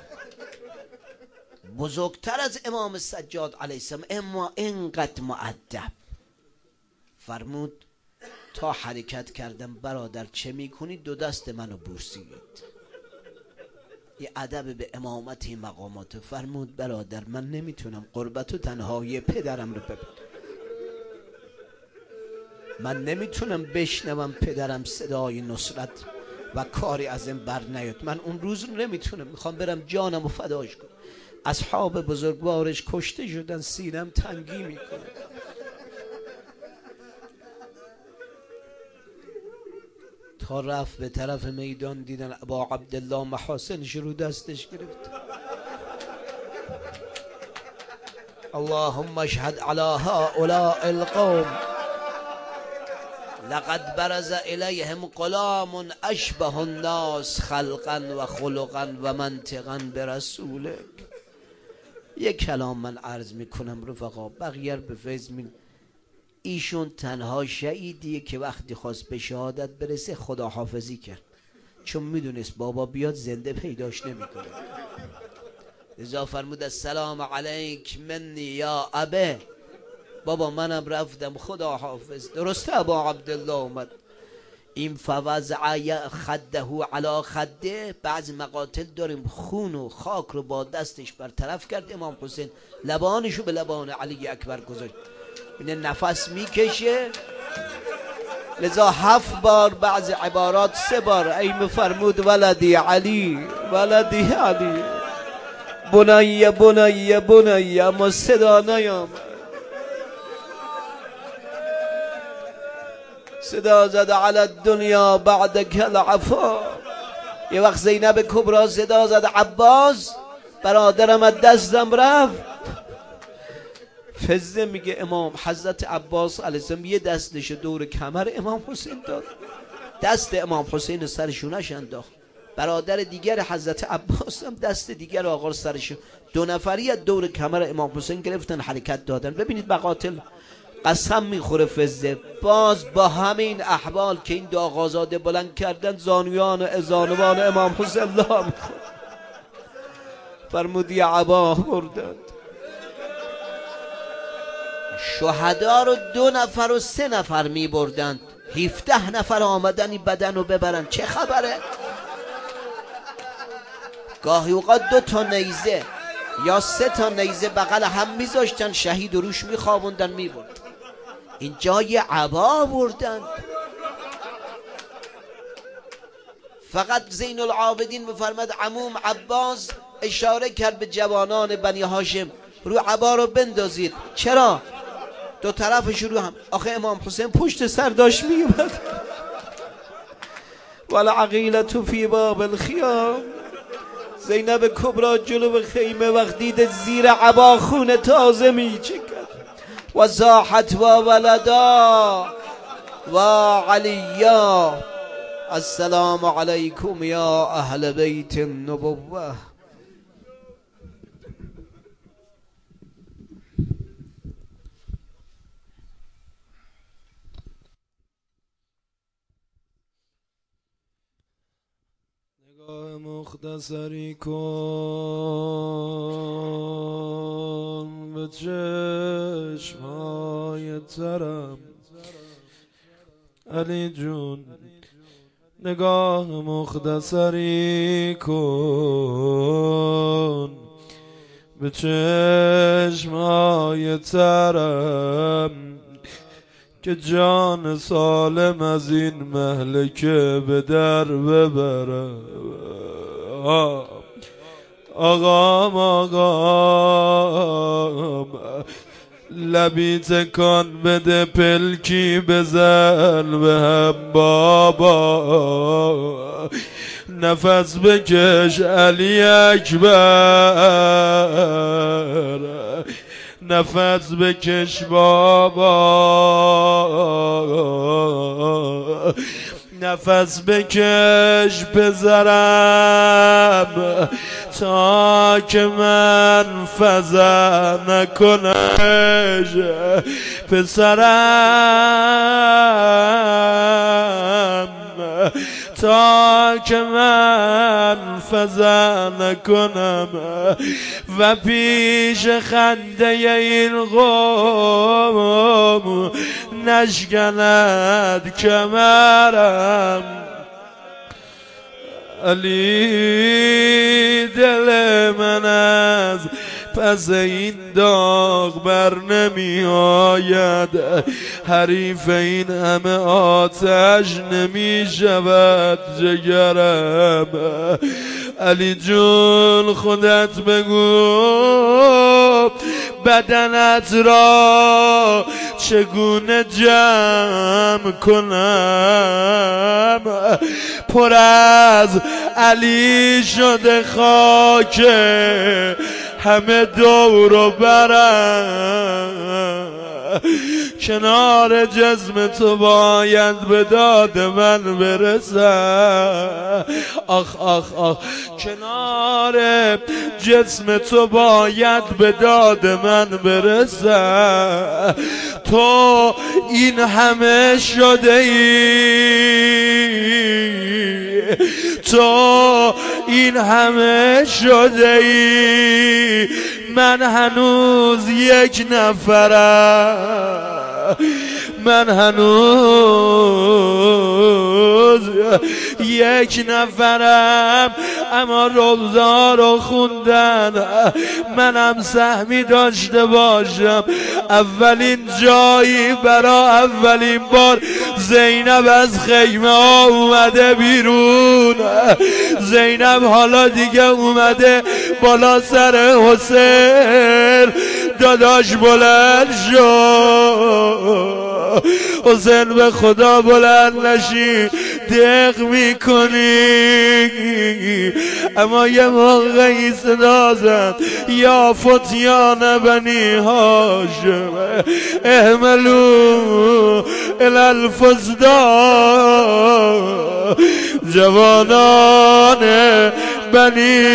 Speaker 1: بزرگتر از امام سجاد علیه السلام، اما اینقدر مؤدب. فرمود تا حرکت کردم برادر چه میکنید؟ دو دست منو بوسید. یه ادب به امامت این مقامات. فرمود برادر من نمیتونم قربت و تنهایی پدرم رو ببینم، من نمیتونم بشنوم پدرم صدای نصرت و کاری از این بر نیاد، من اون روز رو نمیتونم، میخوام برم جانم رو فداش کنم. اصحاب بزرگوارش کشته شدن، سینم تنگی میکنه. تا رفت به طرف میدان دیدن ابا عبدالله محاسنش رو دستش گرفت. اللهم اشهد علی هؤلاء القوم لقد برز الیهم غلام اشبه الناس خلقا و خلقا و منطقا برسولک. یک کلام من عرض میکنم رفقا، بقیه به فیض می. ایشون تنها شهیدیه که وقتی خواست به شهادت برسه خدا حافظی کرد، چون میدونست بابا بیاد زنده پیداش نمیکنه. لذا فرمود السلام علیک منی یا ابه، بابا منم رفتم خدا حافظ. درسته ابا عبدالله اومد، این فوضع خده علی خده، بعضی مقاتل داریم خون و خاک رو با دستش برطرف کرد امام حسین، لبانشو به لبان علی اکبر گذاشت، اینه نفس میکشه. لذا هفت بار بعض عبارات سه بار ای مفرمود ولدی علی ولدی علی بنایی بنایی بنایی، اما صدا نیامد. صدا زد علی الدنیا بعد کل عفا. یه وقت زینب کبرا صدا زد عباس برادرم از دستم رفت. فزه میگه امام حضرت عباس علیه السلام یه دستش دور کمر امام حسین داد، دست امام حسین سرشونش انداخت، برادر دیگر حضرت عباس هم دست دیگر آقا سرشون، دو نفری از دور کمر امام حسین گرفتن حرکت دادن. ببینید مقاتل قسم میخوره فزه، باز با همین احوال که این داغازاده بلند کردن زانویان و ازانوان امام حسین لا میخوره. فرمودی عبا بردند. شهدا رو دو نفر و سه نفر می بردند، هفده نفر آمدن این بدن رو ببرن. چه خبره؟ گاهی اوقات دو تا نیزه یا سه تا نیزه بغل هم میذاشتن، شهید روش میخوابوندن میبرد. این جای عبا بردن. فقط زین العابدین بفرمد عموم عباس اشاره کرد به جوانان بنی هاشم رو عبا رو بندازید. چرا؟ دو طرفش رو هم. آخه امام حسین پشت سر داشت میومد. والعقیلة فی باب الخیام. زینب کبرا جلو خیمه وقت دید زیر عبا خون تازه میچکد. و زاحت و ولدا و علیا. السلام علیکم یا اهل بیت النبوه.
Speaker 2: نگاه مختصری کن به چشمهای ترم علی جون، نگاه مختصری کن به چشمهای ترم که جان سالم از این مهلکه به در ببرم. آقام آقام لبی تکان بده پلکی بزن به هم بابا، نفس بکش علی اکبر، نفس بکش بابا، نفس بکش بذرم تا که من فضا نکنش پسرم، تا که من فضا نکنم و پیش خنده این قوم نشکند کمرم. علی دل من از پس این داغ بر نمی آید، حریف این همه آتش نمی شود جگرم. علی جون خودت بگو بدنت را چگونه جمع کنم، پر از علی شده خاک همه دورو برم، کنار جسم تو باید به داد من برسم. آخ آخ آخ کنار جسم تو باید به داد من برسم. تو این همه شده ای، تو این همه شده ای، من هنوز یک نفرم، من هنوز جز یک نفرم، اما روزا رو خوندن منم سهمی داشته باشم. اولین جایی برا اولین بار زینب از خیمه ها اومده بیرون. زینب حالا دیگه اومده بالا سر حسین. داداش بلند شو، حسین به خدا بلند نشی دق میکنی. اما یه موقعی صدا زد یا فتیان بنی هاشم احملو الالفزدا، جوانان بنی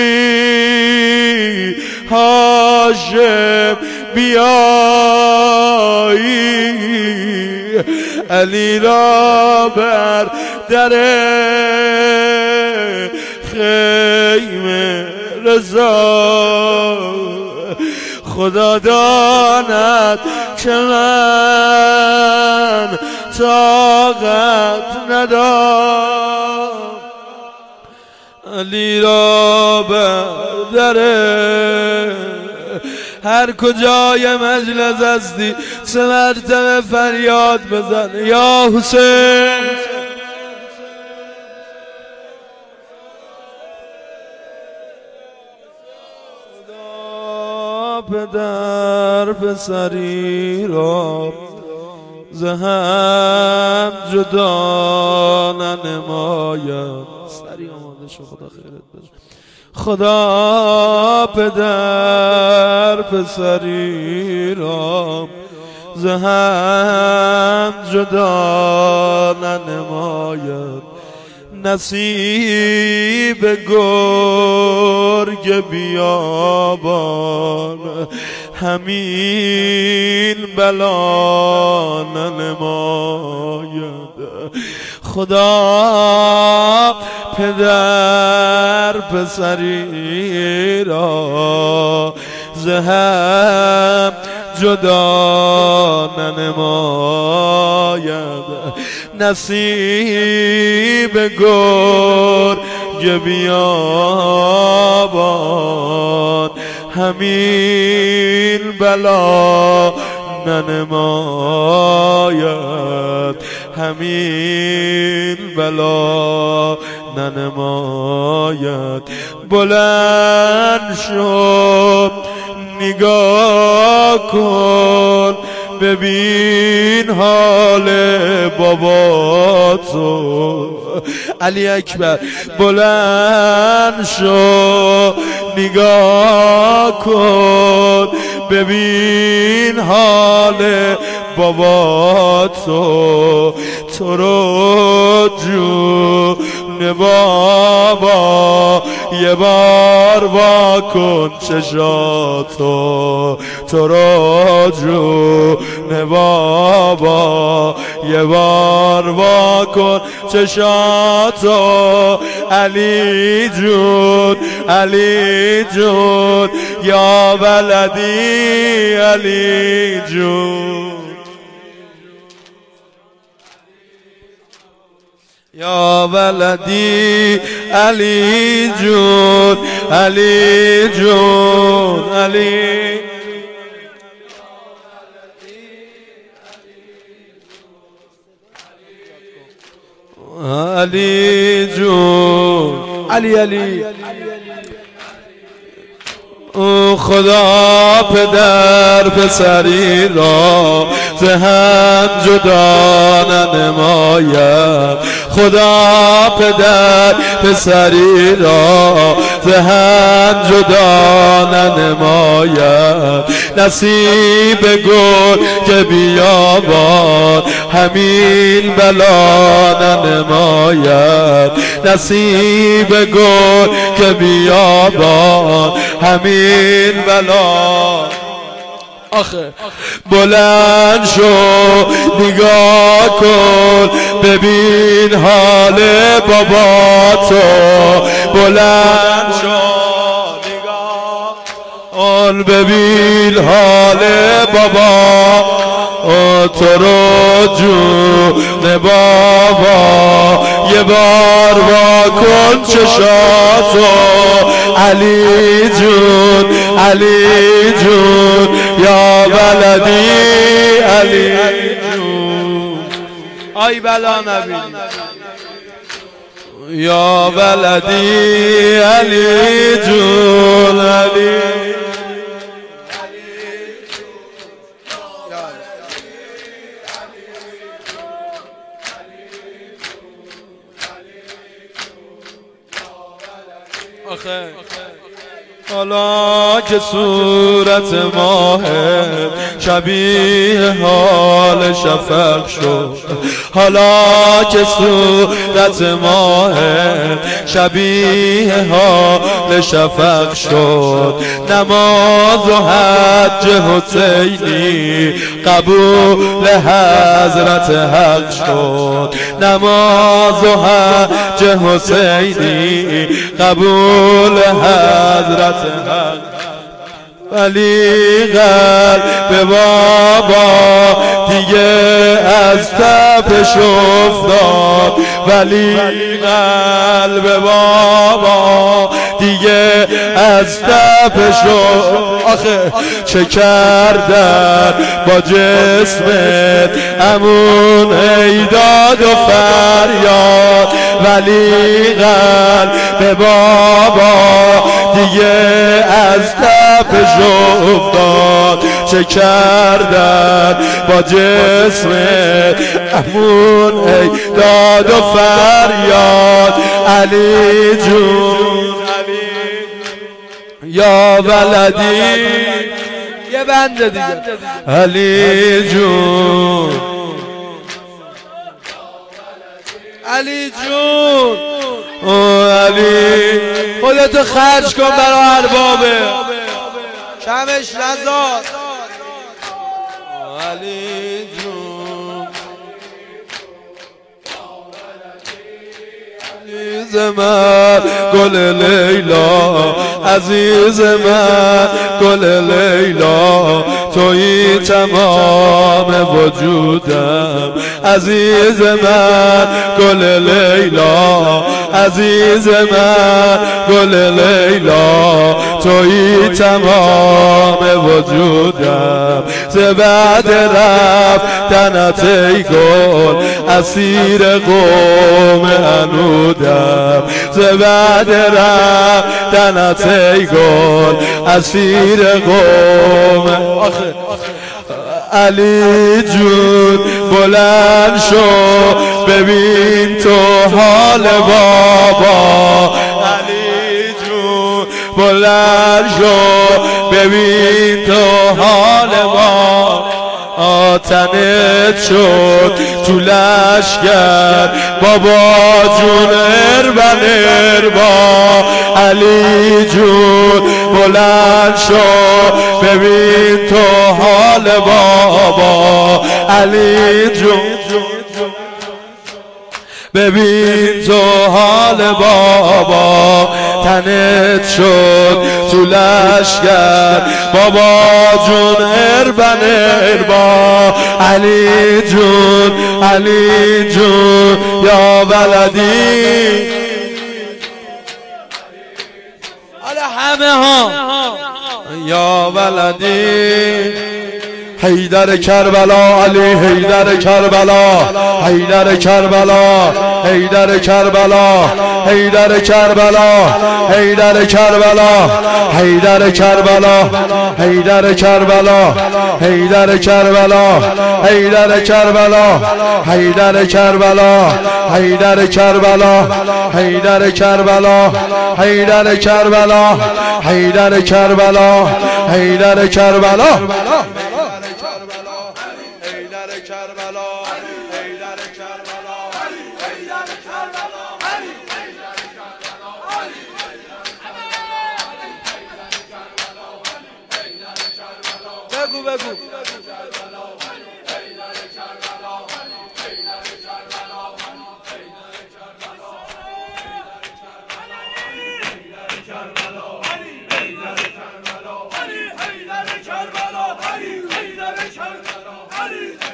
Speaker 2: هاشم بیایی، علی را بر در خیمه رضا. خدا داند که من طاقت ندارم، علی را بر در هر کجای مجلس هستی سه مرتبه فریاد بزن یا حسین. خدا پدر پسری را ز هم جدا ننماید. سری آماده شو، خدا خیرت بده. خدا پدر پسری را ز هم جدا ننماید. نصیب گرگ بیابان همین بلا ننماید. خدا پدر پسری را ز هم جدا ننماید. نصیب گرگ بیابان همین بلا ننماید. همین بلا ننماید. بلند شو نگاه کن ببین حال بابا تو. علی اکبر بلند شو نگاه کن ببین حال بابا تو. تو رو جون بابا یه بار وا کن چشاتو. تو رو جون بابا یه بار وا کن چشاتو. علی جون علی جون یا ولدی علی جون یا ولدی علی جون علی جون علی علی جون علی علی. او خدا پدر پسری را ز هم جدا ننماید. خدا پدر پسری را ز هم جدا ننماید. نصیب گل که بیابان همین بلا ننماید. نصیب گل که بیابان همین بلا. آخه بلند شو نگاه کن ببین حال بابا تو. بلند شو نگاه کن ببین حال بابا او تو رو جون بابا یه بار با کن چشاتو علی جون علی جون یا ولدی علی جون آی بلا نبی یا ولدی علی جون علی آخه حالا که صورت ماه شبیه حال شفق شد حالا که صورت ماه شبیه حال شفق شد نماز و حج حسینی قبول حضرت حق شد نماز و حج حسینی قبول حضرت حق ولی قلب بابا دیگه از تپش افتاد ولی قلب بابا دیگه از تپش آخه چه کردن با جسمت امون ایداد و فریاد ولی قلب بابا دیگه از تپش افتاد چه کردن با جسمت امون ایداد و فریاد علی جون یا ولدی یه بنده دیگه علی جون علی جون او علی خودتو خرج کن برای اربابه شمش نزار علی جون عزیز من گل لیلا عزیز من گل لیلا تویی تمام وجودم عزیز من گل لیلا عزیز من گل لیلا تویی تمام وجودم ز بعد رفتنت ای گل اسیر قوم عنودم ز بعد رفتنت ای گل اسیر قوم علی جون بلند شو ببین تو حال بابا علی جون بلند شو ببین تو حال بابا آتنت شد تو لشگر بابا جون اربن اربا علی جون بلند شو ببین تو حال بابا علی جون ببین تو حال بابا تنت شد تو لشگر بابا جون اربن اربا علی جون علی جون یا ولدی حالا همه ها یا ولدی حیدر کربلا علی حیدر کربلا حیدر کربلا حیدر کربلا حیدر کربلا حیدر کربلا حیدر کربلا حیدر کربلا حیدر کربلا حیدر کربلا حیدر کربلا حیدر کربلا حیدر کربلا حیدر کربلا حیدر کربلا حیدر کربلا بگو بگو
Speaker 3: Ali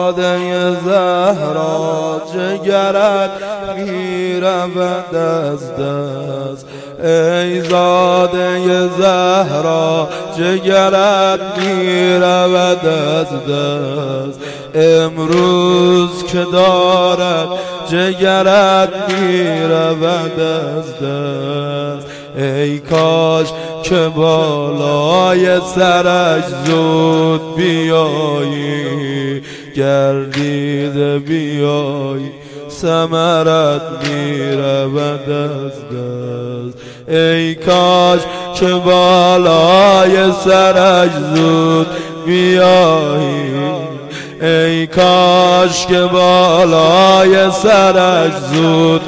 Speaker 2: زاده زهرا جگرت می رود از دست ای زاده زهرا جگرت می رود از دست امروز که دارد جگرت می رود از دست ای کاش که بالای سرش زود بیایی گردیده بیایی ثمرت می رود از دست ای کاش که بالای سرش زود بیایی ای کاش که بالای سرش زود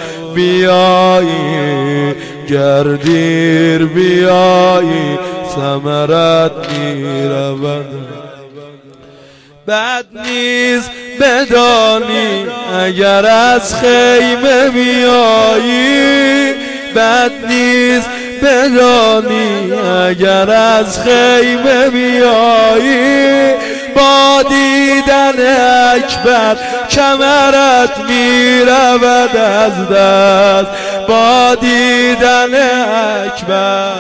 Speaker 2: بیایی گردیر بیایی ثمرت می رود بد نیست بدانی اگر از خیمه بیایی بد نیست بدانی اگر از خیمه بیایی با دیدن اکبر کمرت می رود از دست با دیدن اکبر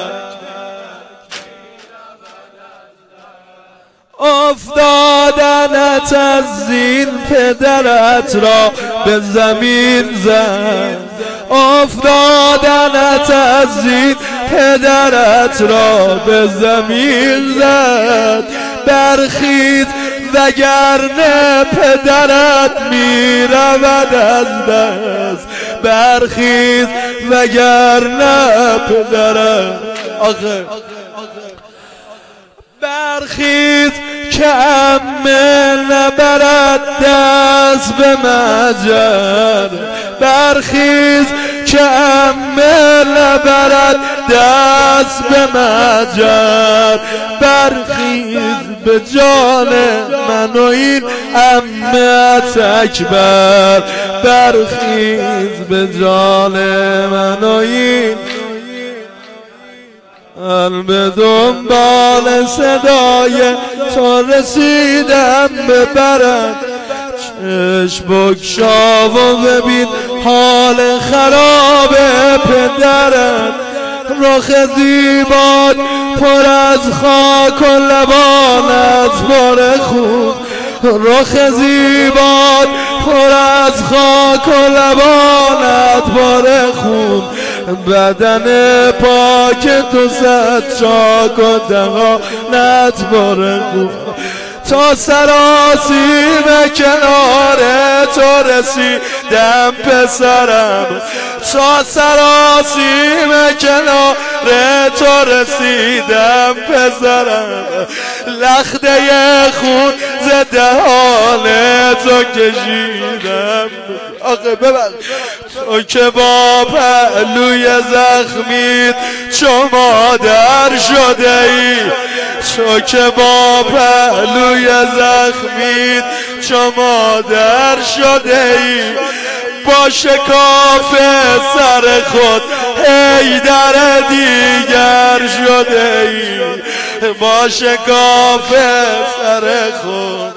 Speaker 2: افتادنت از زین پدرت را به زمین زد افتادنت از زین پدرت را به زمین زد برخیز وگرنه پدرت می رود از دست برخیز وگرنه پدرت آخه برخیز که عمه نبرد دست به مجر برخیز که عمه نبرد دست به مجر برخیز به جان من و این عمت اکبر برخیز به جان من و این به دنبال صدای تو رسیدم ببرد چشم بگشا و ببین حال خراب پدرت رخ زیبات پر از خاک و لبانت پر خون رخ زیبات پر از خاک و لبانت پر خون بدن پاک تو صد چاک و دهانت پر خون تا سراسیم کنار تو رسیدم پسرم تا سراسیم کنار تو رسیدم پسرم لخته خون ز دهان تو کشیدم آخه ببند تو که با پهلوی زخمیت چو مادر شده ای تو که با پهلوی زخمیت چو مادر شده ای با شکاف سر خود حیدر دیگر شده ای با شکاف سر خود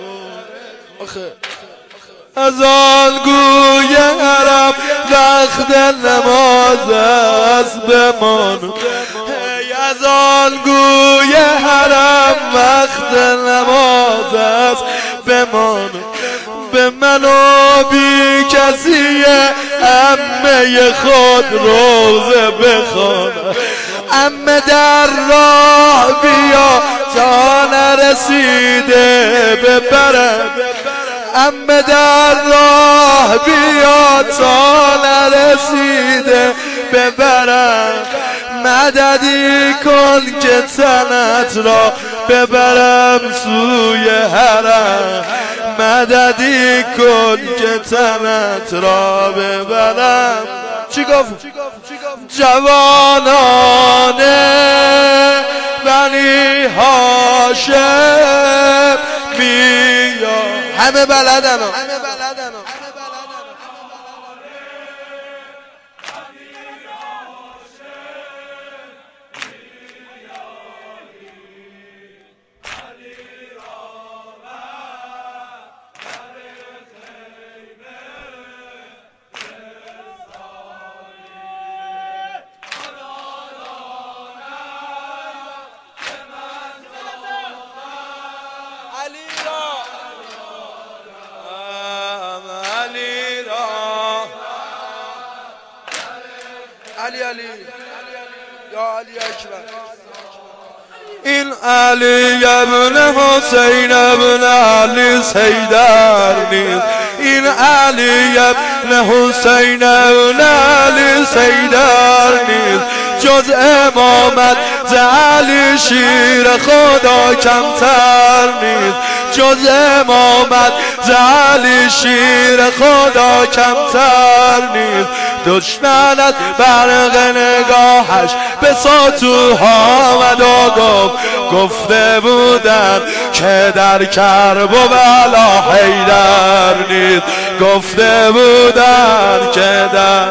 Speaker 2: از آن گوی حرم وقت نماز است بمان از آن گوی حرم وقت نماز است بمان به من و بی کسی عمه خود روزه بخوان عمه در راه بیا تا نرسیده ببرم عمه در راه بیا تا نرسیده ببرم مددی کن که تنت را ببرم سوی حرم مددی کن که تنت را ببرم چی گفت؟ جوانان بنی هاشم بیا همه بلدن علی علی یا علی اکبر. این علی ابن حسین ابن علی سیدر نیست، این علی ابن حسین ابن علی سیدر نیست، جز امامت ز علی شیر خدا کمتر نیست، جز امامت ز علی شیر خدا کمتر نیست. دشمنت برق نگاهش به ساتوها آمد و گفت گفته بودن که در کرب و بلا حیدر نیست، گفته بودن که در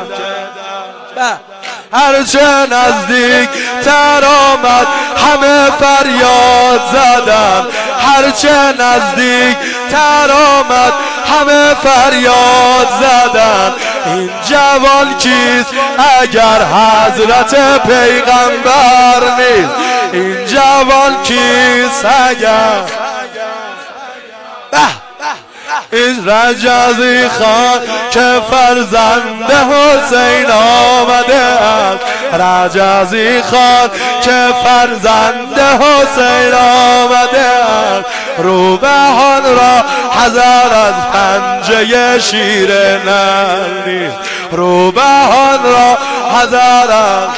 Speaker 2: هرچه نزدیک تر آمد همه فریاد زدن، هرچه نزدیک تر آمد همه فریاد زدن. این جوان کیست اگر حضرت پیغمبر نیست، این جوان کیست اگر این رجزی خان که فرزند حسین آمده است، رجزی خان که فرزند حسین آمده است، روبهان را حذر از پنجه شیر نر نیست، روبهان را حذر از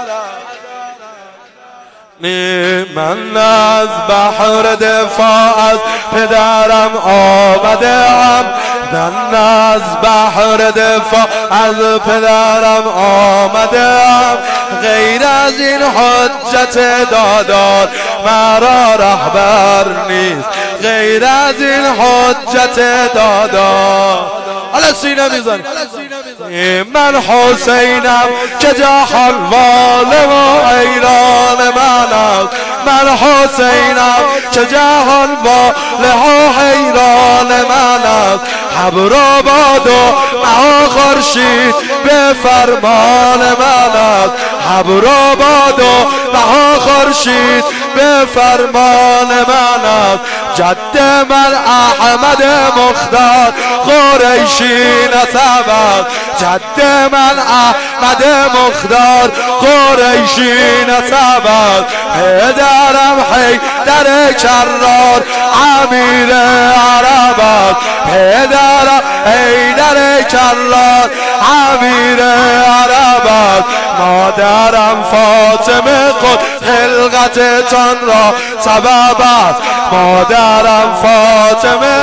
Speaker 2: من از بحر دفاع از پدرم آمدم، من از بحر دفاع از پدرم آمدم، غیر از این حجت دادار مرا رهبر نیست، غیر از این حجت دادار. حالا سینه میزن من حسینم که جهان واله و حیران من است، من حسینم که جهان واله و حیران من است، حبر باد و مها خورشید به فرمان من است، حبر باد و مها خورشید به فرمان من است. جد من احمد مختار قریشی نسب است، جد من احمد مختار قریشی نسب است، پدرم حیدر کرار امیر عرب است، پدرم حیدر کرار امیر عرب است، مادرم فاطمه خود خلقتتان را سبب است، مادرم فاطمه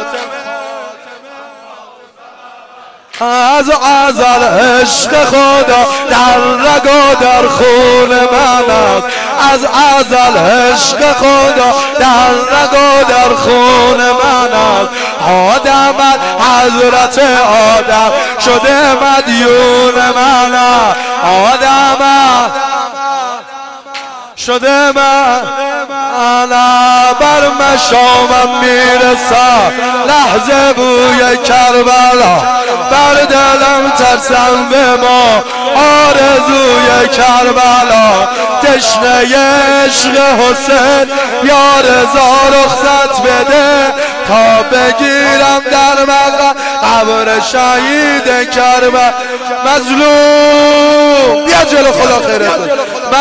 Speaker 2: از ازل عشق خدا در رگ و در خون من است، از ازل عشق خدا در رگ و در خون من است. آدم حضرت آدم شده مدیون من است، آدم شده من انا بر مشامم میرسم لحظه بوی کربلا، بر دلم ترسم به ما آرزوی کربلا، تشنه عشق حسین یا رضا رخصت بده تا بگیرم در مقام قبر شهید کربلا. مظلوم بیا جلو خدا خیرت بده،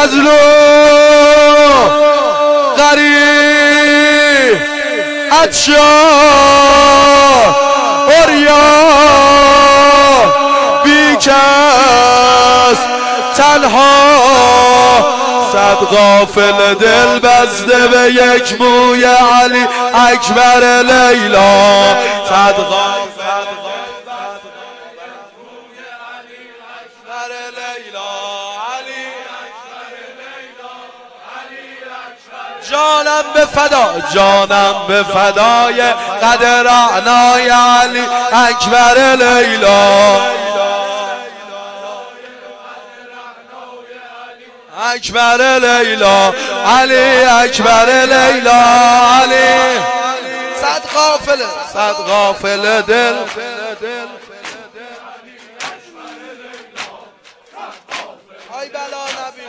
Speaker 2: مظلوم غریب عطشان عریان بیکس تنها، صد غافل دل بسته به یک موی علی اکبر لیلا، صد غافل جانم به فدا، جانم به فدای قدر اعنای علی اکبر لیلا، اکبر لیلا علی اکبر لیلا علی. صد غافل صد غافل دل ای بلا نبی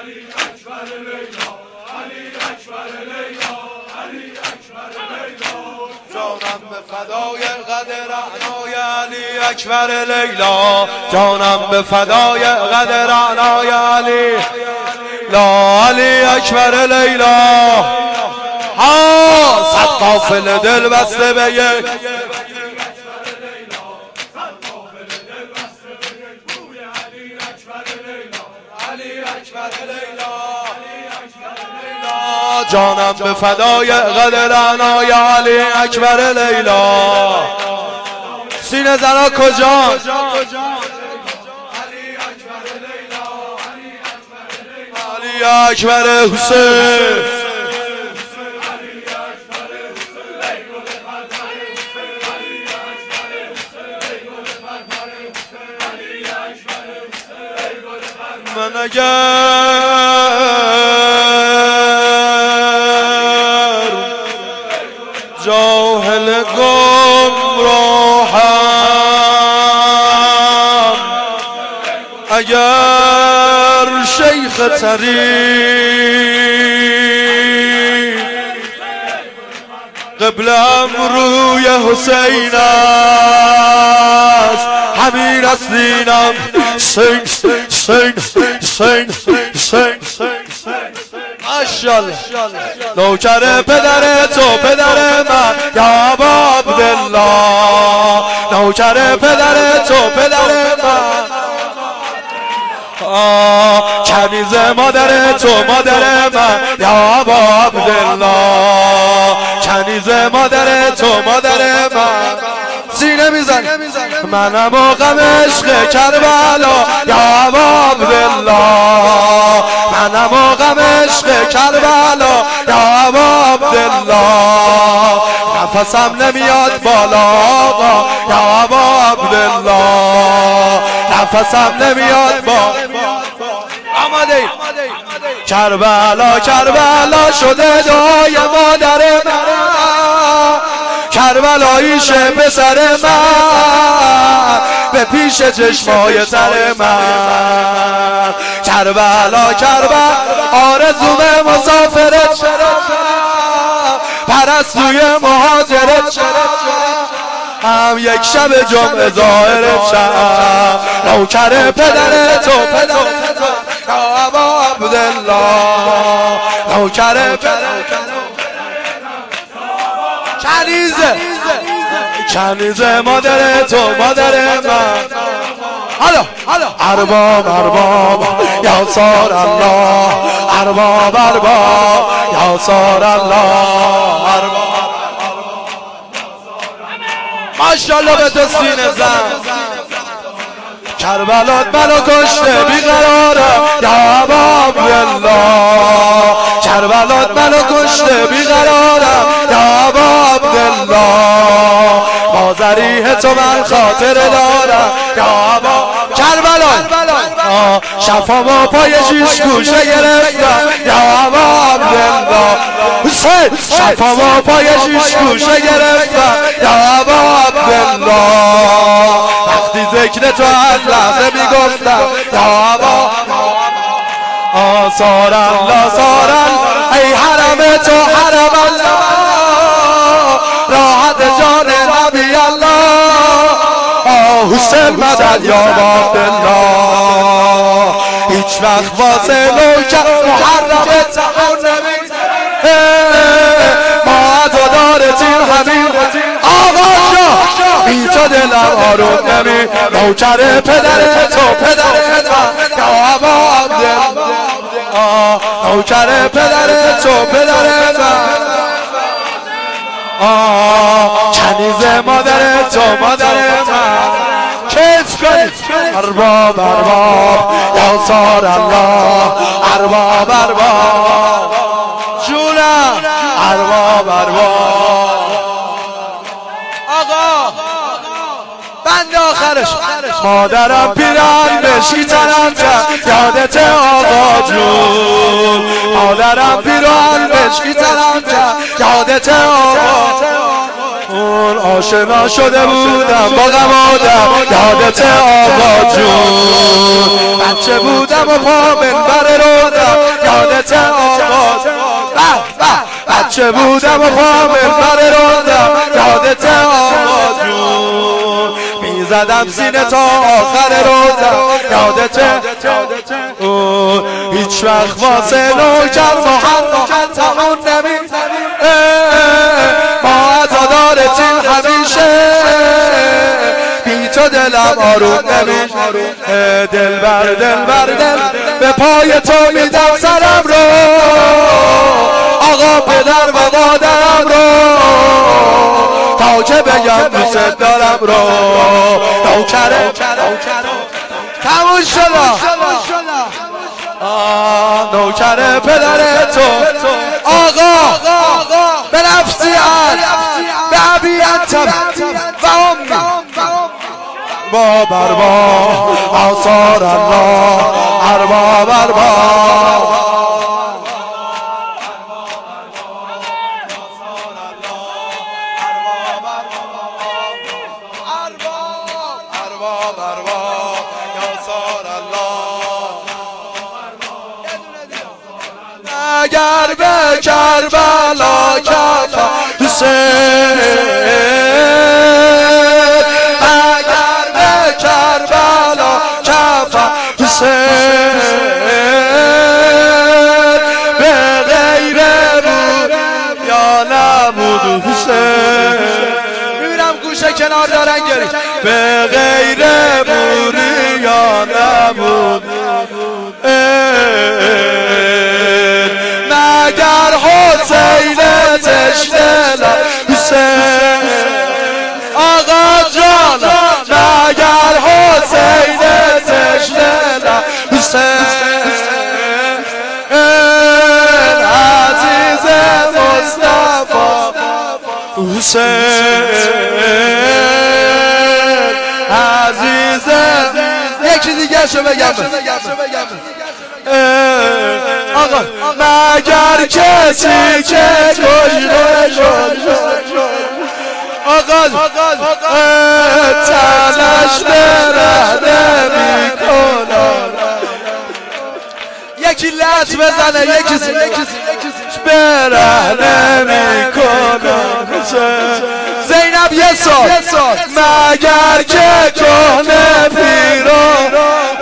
Speaker 2: جانم به فدای قدر رعنای علی اکبر لیلا، جانم به فدای قدر رعنای علی لا علی اکبر لیلا. ها صد قافله دل بسته به یک جانم به فدای قدر رعنای علی اکبر لیلا. سینه زنا کجا؟ علی اکبر حسین. من اگر جاهل گمراهم، اگر شیخ طریق قبلم روی حسین است، همین است دینم. سین سین سین سین ماشاءالله. نوکر پدر تو پدر من یا ابا عبدالله، نوکر پدر تو پدر من. کنیز مادر تو مادر من یا ابا عبدالله، کنیز مادر تو مادر من. سینه میزن منم و غم عشق کربلا یا ابا عبدالله، منم و غم عشق کربلا یا ابا عبدالله. نفسم نمیاد بالا آقا یا ابا عبدالله، نفسم نمیاد بالا. آماده کربلا کربلا شده دعای مادر من، کربلاییشه پسر من به پیش چشمای تر من. کربلا کربلا آرزوم مسافرت شدم، پرستوی مهاجرت شدم، هم یک شب جمعه ظاهرت شدم. نوکر پدر تو پدر یا ابا عبدالله، نوکر پدر کنیزه کنیزه مادر تو مادر من. حالا حالا ارباب ارباب یا سار الله، ارباب ارباب یا سار الله، ارباب ماشاءالله به تو سینه زن. کربلات منو کشته بیقرارم یا ابا عبدالله، کربلات منو کشته بیقرارم یا ابا عبدالله. با ذریح تو من خاطر دارم یا ابا کربلات. شفامو پای شیش گوشه گرفتم یا ابا عبدالله. حسین شفامو پای شیش گوشه گرفتم یا ابا عبدالله. وقتی ذکر تو از لحظه میگفتم یا ابا آثار الله سارن ای حرم تو حرم الله، راحت جان نبی الله. آه حسین مدد یا عبدالله، هیچ وقت واسه نوکر محرم تمون نمیده، ما تو دارتیم همین آقا شا بی تو دلم آروم نمی. نوکر پدر تو پدر من یا ابا عبدالله، نوکر پدر تو پدر من. کنیز مادر تو مادر من. کیف کنید ارباب ارباب یا سار الله، ارباب ارباب جونم ارباب ارباب. آقا بند آخرش مادرم پیران بشیتنم کرد یادت آقا جون، مادرم پیران بشیتنم کرد یادت آقا. اون آشنا شده بودم با غمادم یادت آقا جون، بچه بودم و پا منبر رودم یادت آقا بچه بودم و پا منبر روزم یادت آقا جون میزدم سینه تا آخر روزم یادت هیچ وقت واسه نوکر محمد تمون نمی ما عزادارتیم همیشه بی تو دلم آروم نمی دل بر دل بر دل به پای تو میدم سرم رو آقا پدر و مادرم رو تا که بگم دوست دارم رو نوکره تموم شد نوکر پدر تو آقا به نفسی عد به ابی انتم و امی با بربا آثار الله اربا بربا اگر به کربلا کفا حسین اگر به کربلا کفا حسین به غیر بود یا نبود حسین میبینم گوشه کنار دارن گری به غیر بوری یا نبود مگر حسین تشنه حسین آقا جان مگر حسین تشنه حسین عزیز مصطفی حسین عزیز یکی دیگه شو بگم آقا مگر کسی که کشته شد آقا تنش برهنه میکنم یکی لط بزنه یکی برهنه میکنم زینب یه سال مگر که کهنه پیرو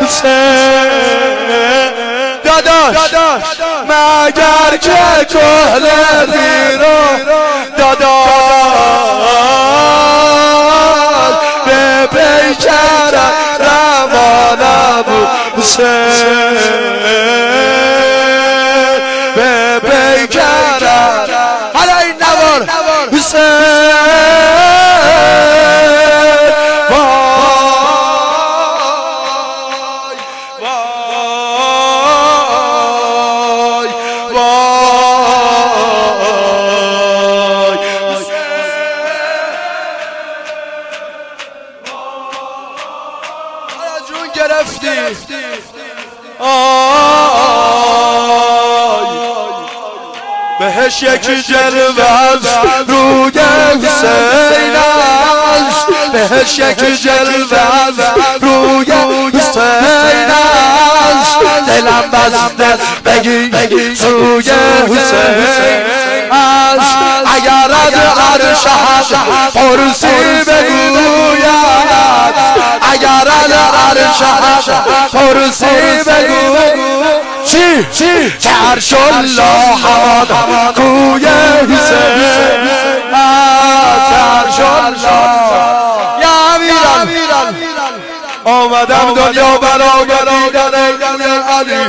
Speaker 2: داداش مگر که کهنه پیرو داداش به پیکر روانه بود حسین به پیکر حالا این نوار حسین بهش یکی جلوه از روی حسین است بهش یکی جلوه از روی حسین است دلم بسته بگی سوی حسین است اگر از عرش حق پرسی بگوید اگر از عرش حق پرسی بگوید چی؟ چی؟ عرش الله حماد کوی حسین عرش الله یا امیران آمدم دنیا برای دیدن علی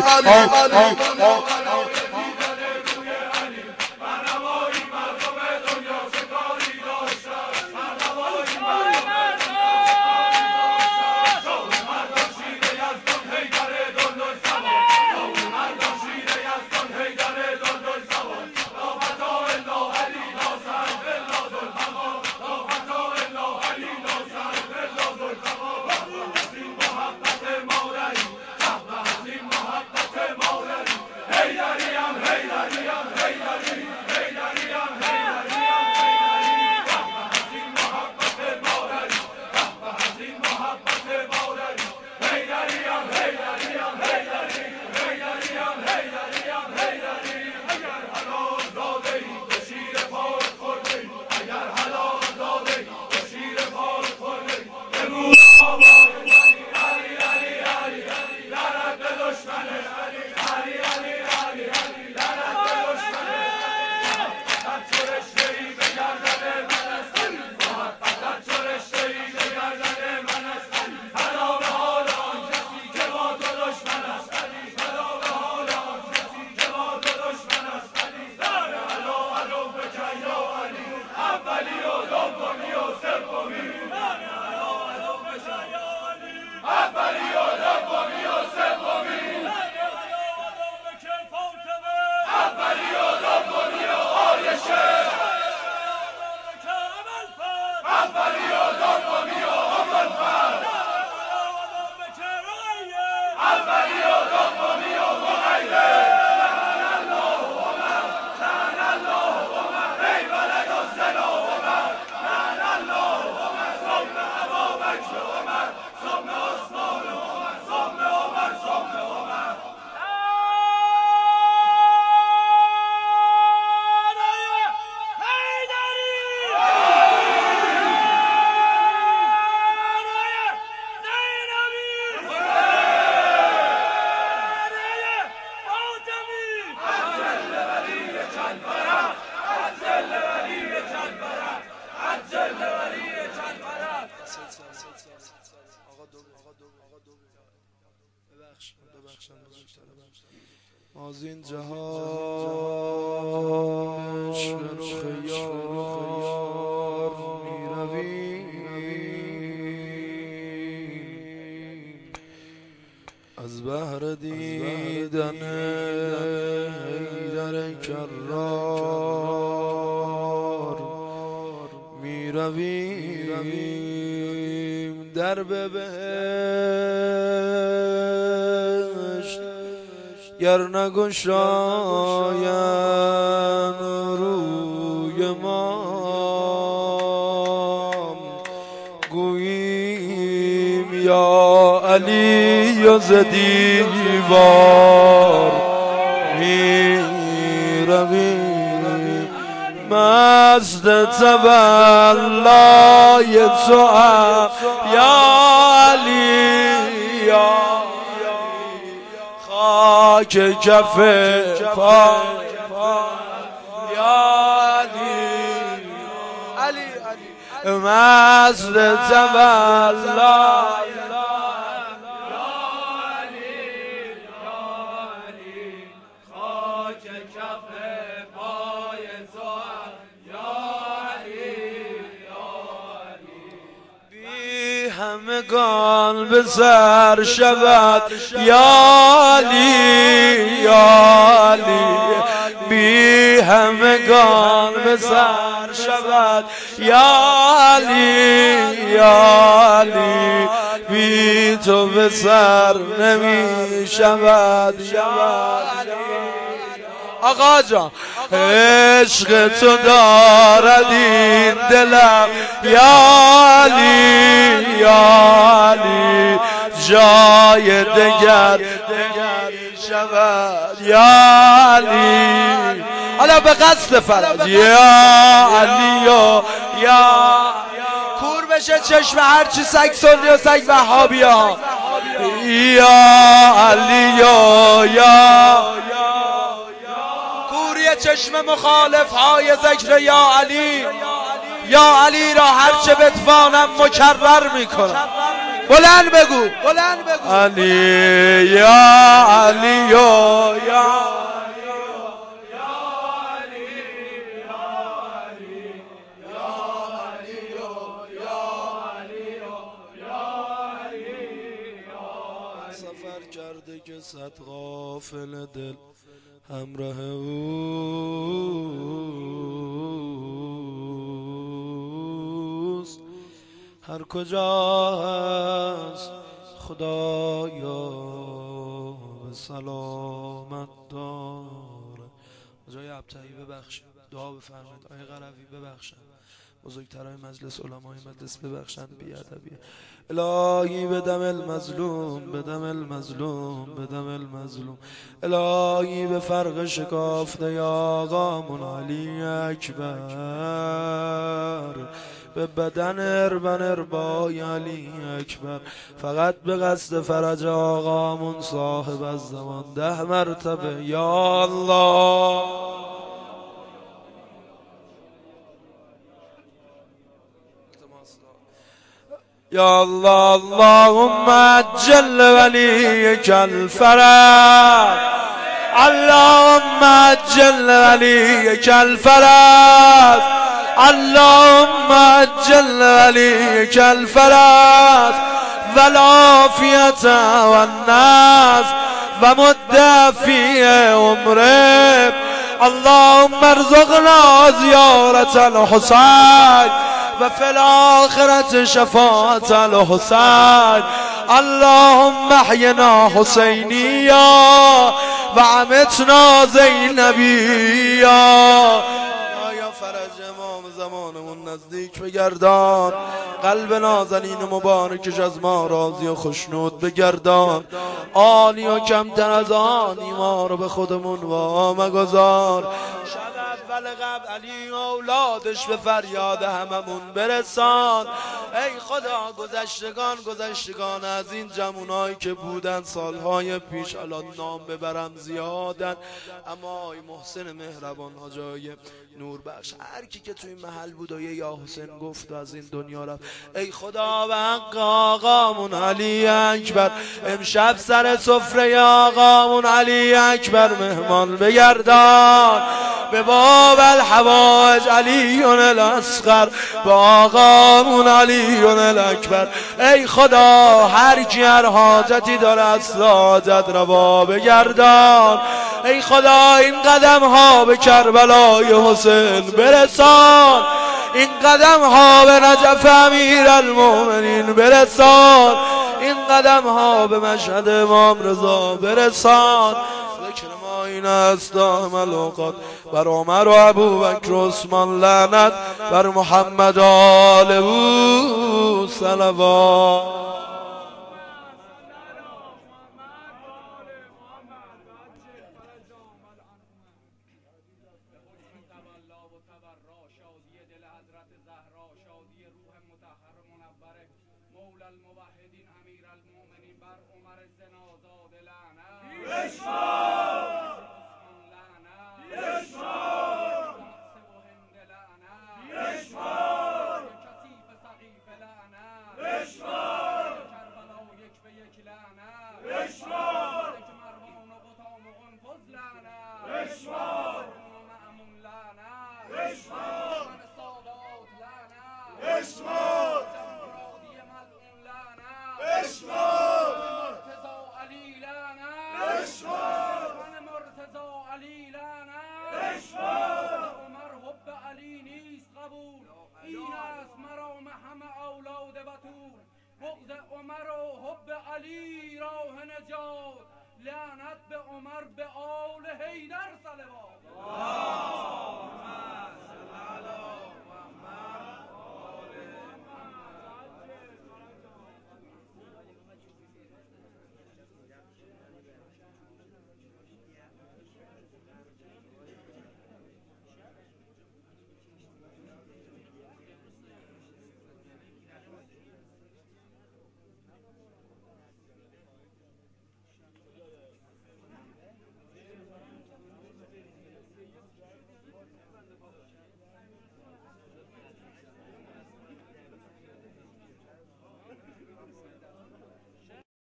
Speaker 2: ما زین جهان عشق رخ یار می رویم، از بهر دیدن حیدر کرار می رویم. در به بهشت گر نگشاین روی ما، گوییم یا علی و ز دیوار می رویم. مست تولای تو یا علی یا خاک کف پا یا علی علی علی مست تولای همگان به سر شود یا علی یا علی، بی همگان به سر شود یا علی یا علی، بی تو به سر نمی شود یا علی. آقا جان عشق تو دارد این دلم یا علی یا علی، جای دگر شود یا علی. حالا به قصد فرج یا علی یا یا کور بشه چشم هرچی سگ سنی و سگ وهابی ها یا علی یا یا چشم مخالف های ذکر یا علی یا علی را هرچه بتوانم مکرر میکنم. بلند بگو بلند بگو علی یا علی یا یا سفر کرده که صد غافل دل همراه اوست، هر کجا هست خدایا به سلامت داره. جای ابتهی ببخشید، دعا بفرمایید. آیه قروی ببخشند، بزرگترهای مجلس علمای مجلس ببخشند بی‌ادبیه. الهی بدم المظلوم بدم المظلوم بدم المظلوم، الهی به فرق شکافته یا آقامون علی اکبر، به بدن اربن اربای علی اکبر، فقط به قصد فرج آقامون صاحب از زمان ده مرتبه یا الله یا الله. اللهم عجل ولیک الفرج، اللهم عجل ولیک الفرج، اللهم عجل ولیک الفرج والعافیة والنصر و مد فی عمره. اللهم ارزقنا زیارت الحسین و فی الاخرة شفاعت الحسین. اللهم احینا حسینیا و امتنا زینبیا. یا فرج امام زمانمون نزدیک بگردان، قلب نازنین مبارکش از ما راضی و خشنود بگردان. آنی و کمتر از آنی ما رو به خودمون وا مگذار. شب نقل قبل علی اولادش به فریاد هممون برسان. ای خدا گذشتگان گذشتگان از این جمعونایی که بودن سالهای پیش، الان نام ببرم زیادن، اما آی محسن مهربان، حاجای نور بخش، هر کی که توی این محل بود و یه یا حسین گفت و از این دنیا رفت، ای خدا به حق آقامون علی اکبر امشب سر سفره آقامون علی اکبر مهمان بگردان. به باب الحوائج علی الاصغر، به آقامون علی الاکبر. ای خدا هر کی هر حاجتی داره از حاجت روا بگردان. ای خدا این قدم ها به کربلای حسین برسان، این قدم ها به نجف امیر المؤمنین برسان، این قدم ها به مشهد امام رضا برسان. ذکر ما این است دائم الاوقات بر عمر و ابوبکر و عثمان، لعنت بر محمد آل او صلوات.
Speaker 3: بغض عمر و حب علی راه نجات، لعنت به عمر به آل حیدر صلوات.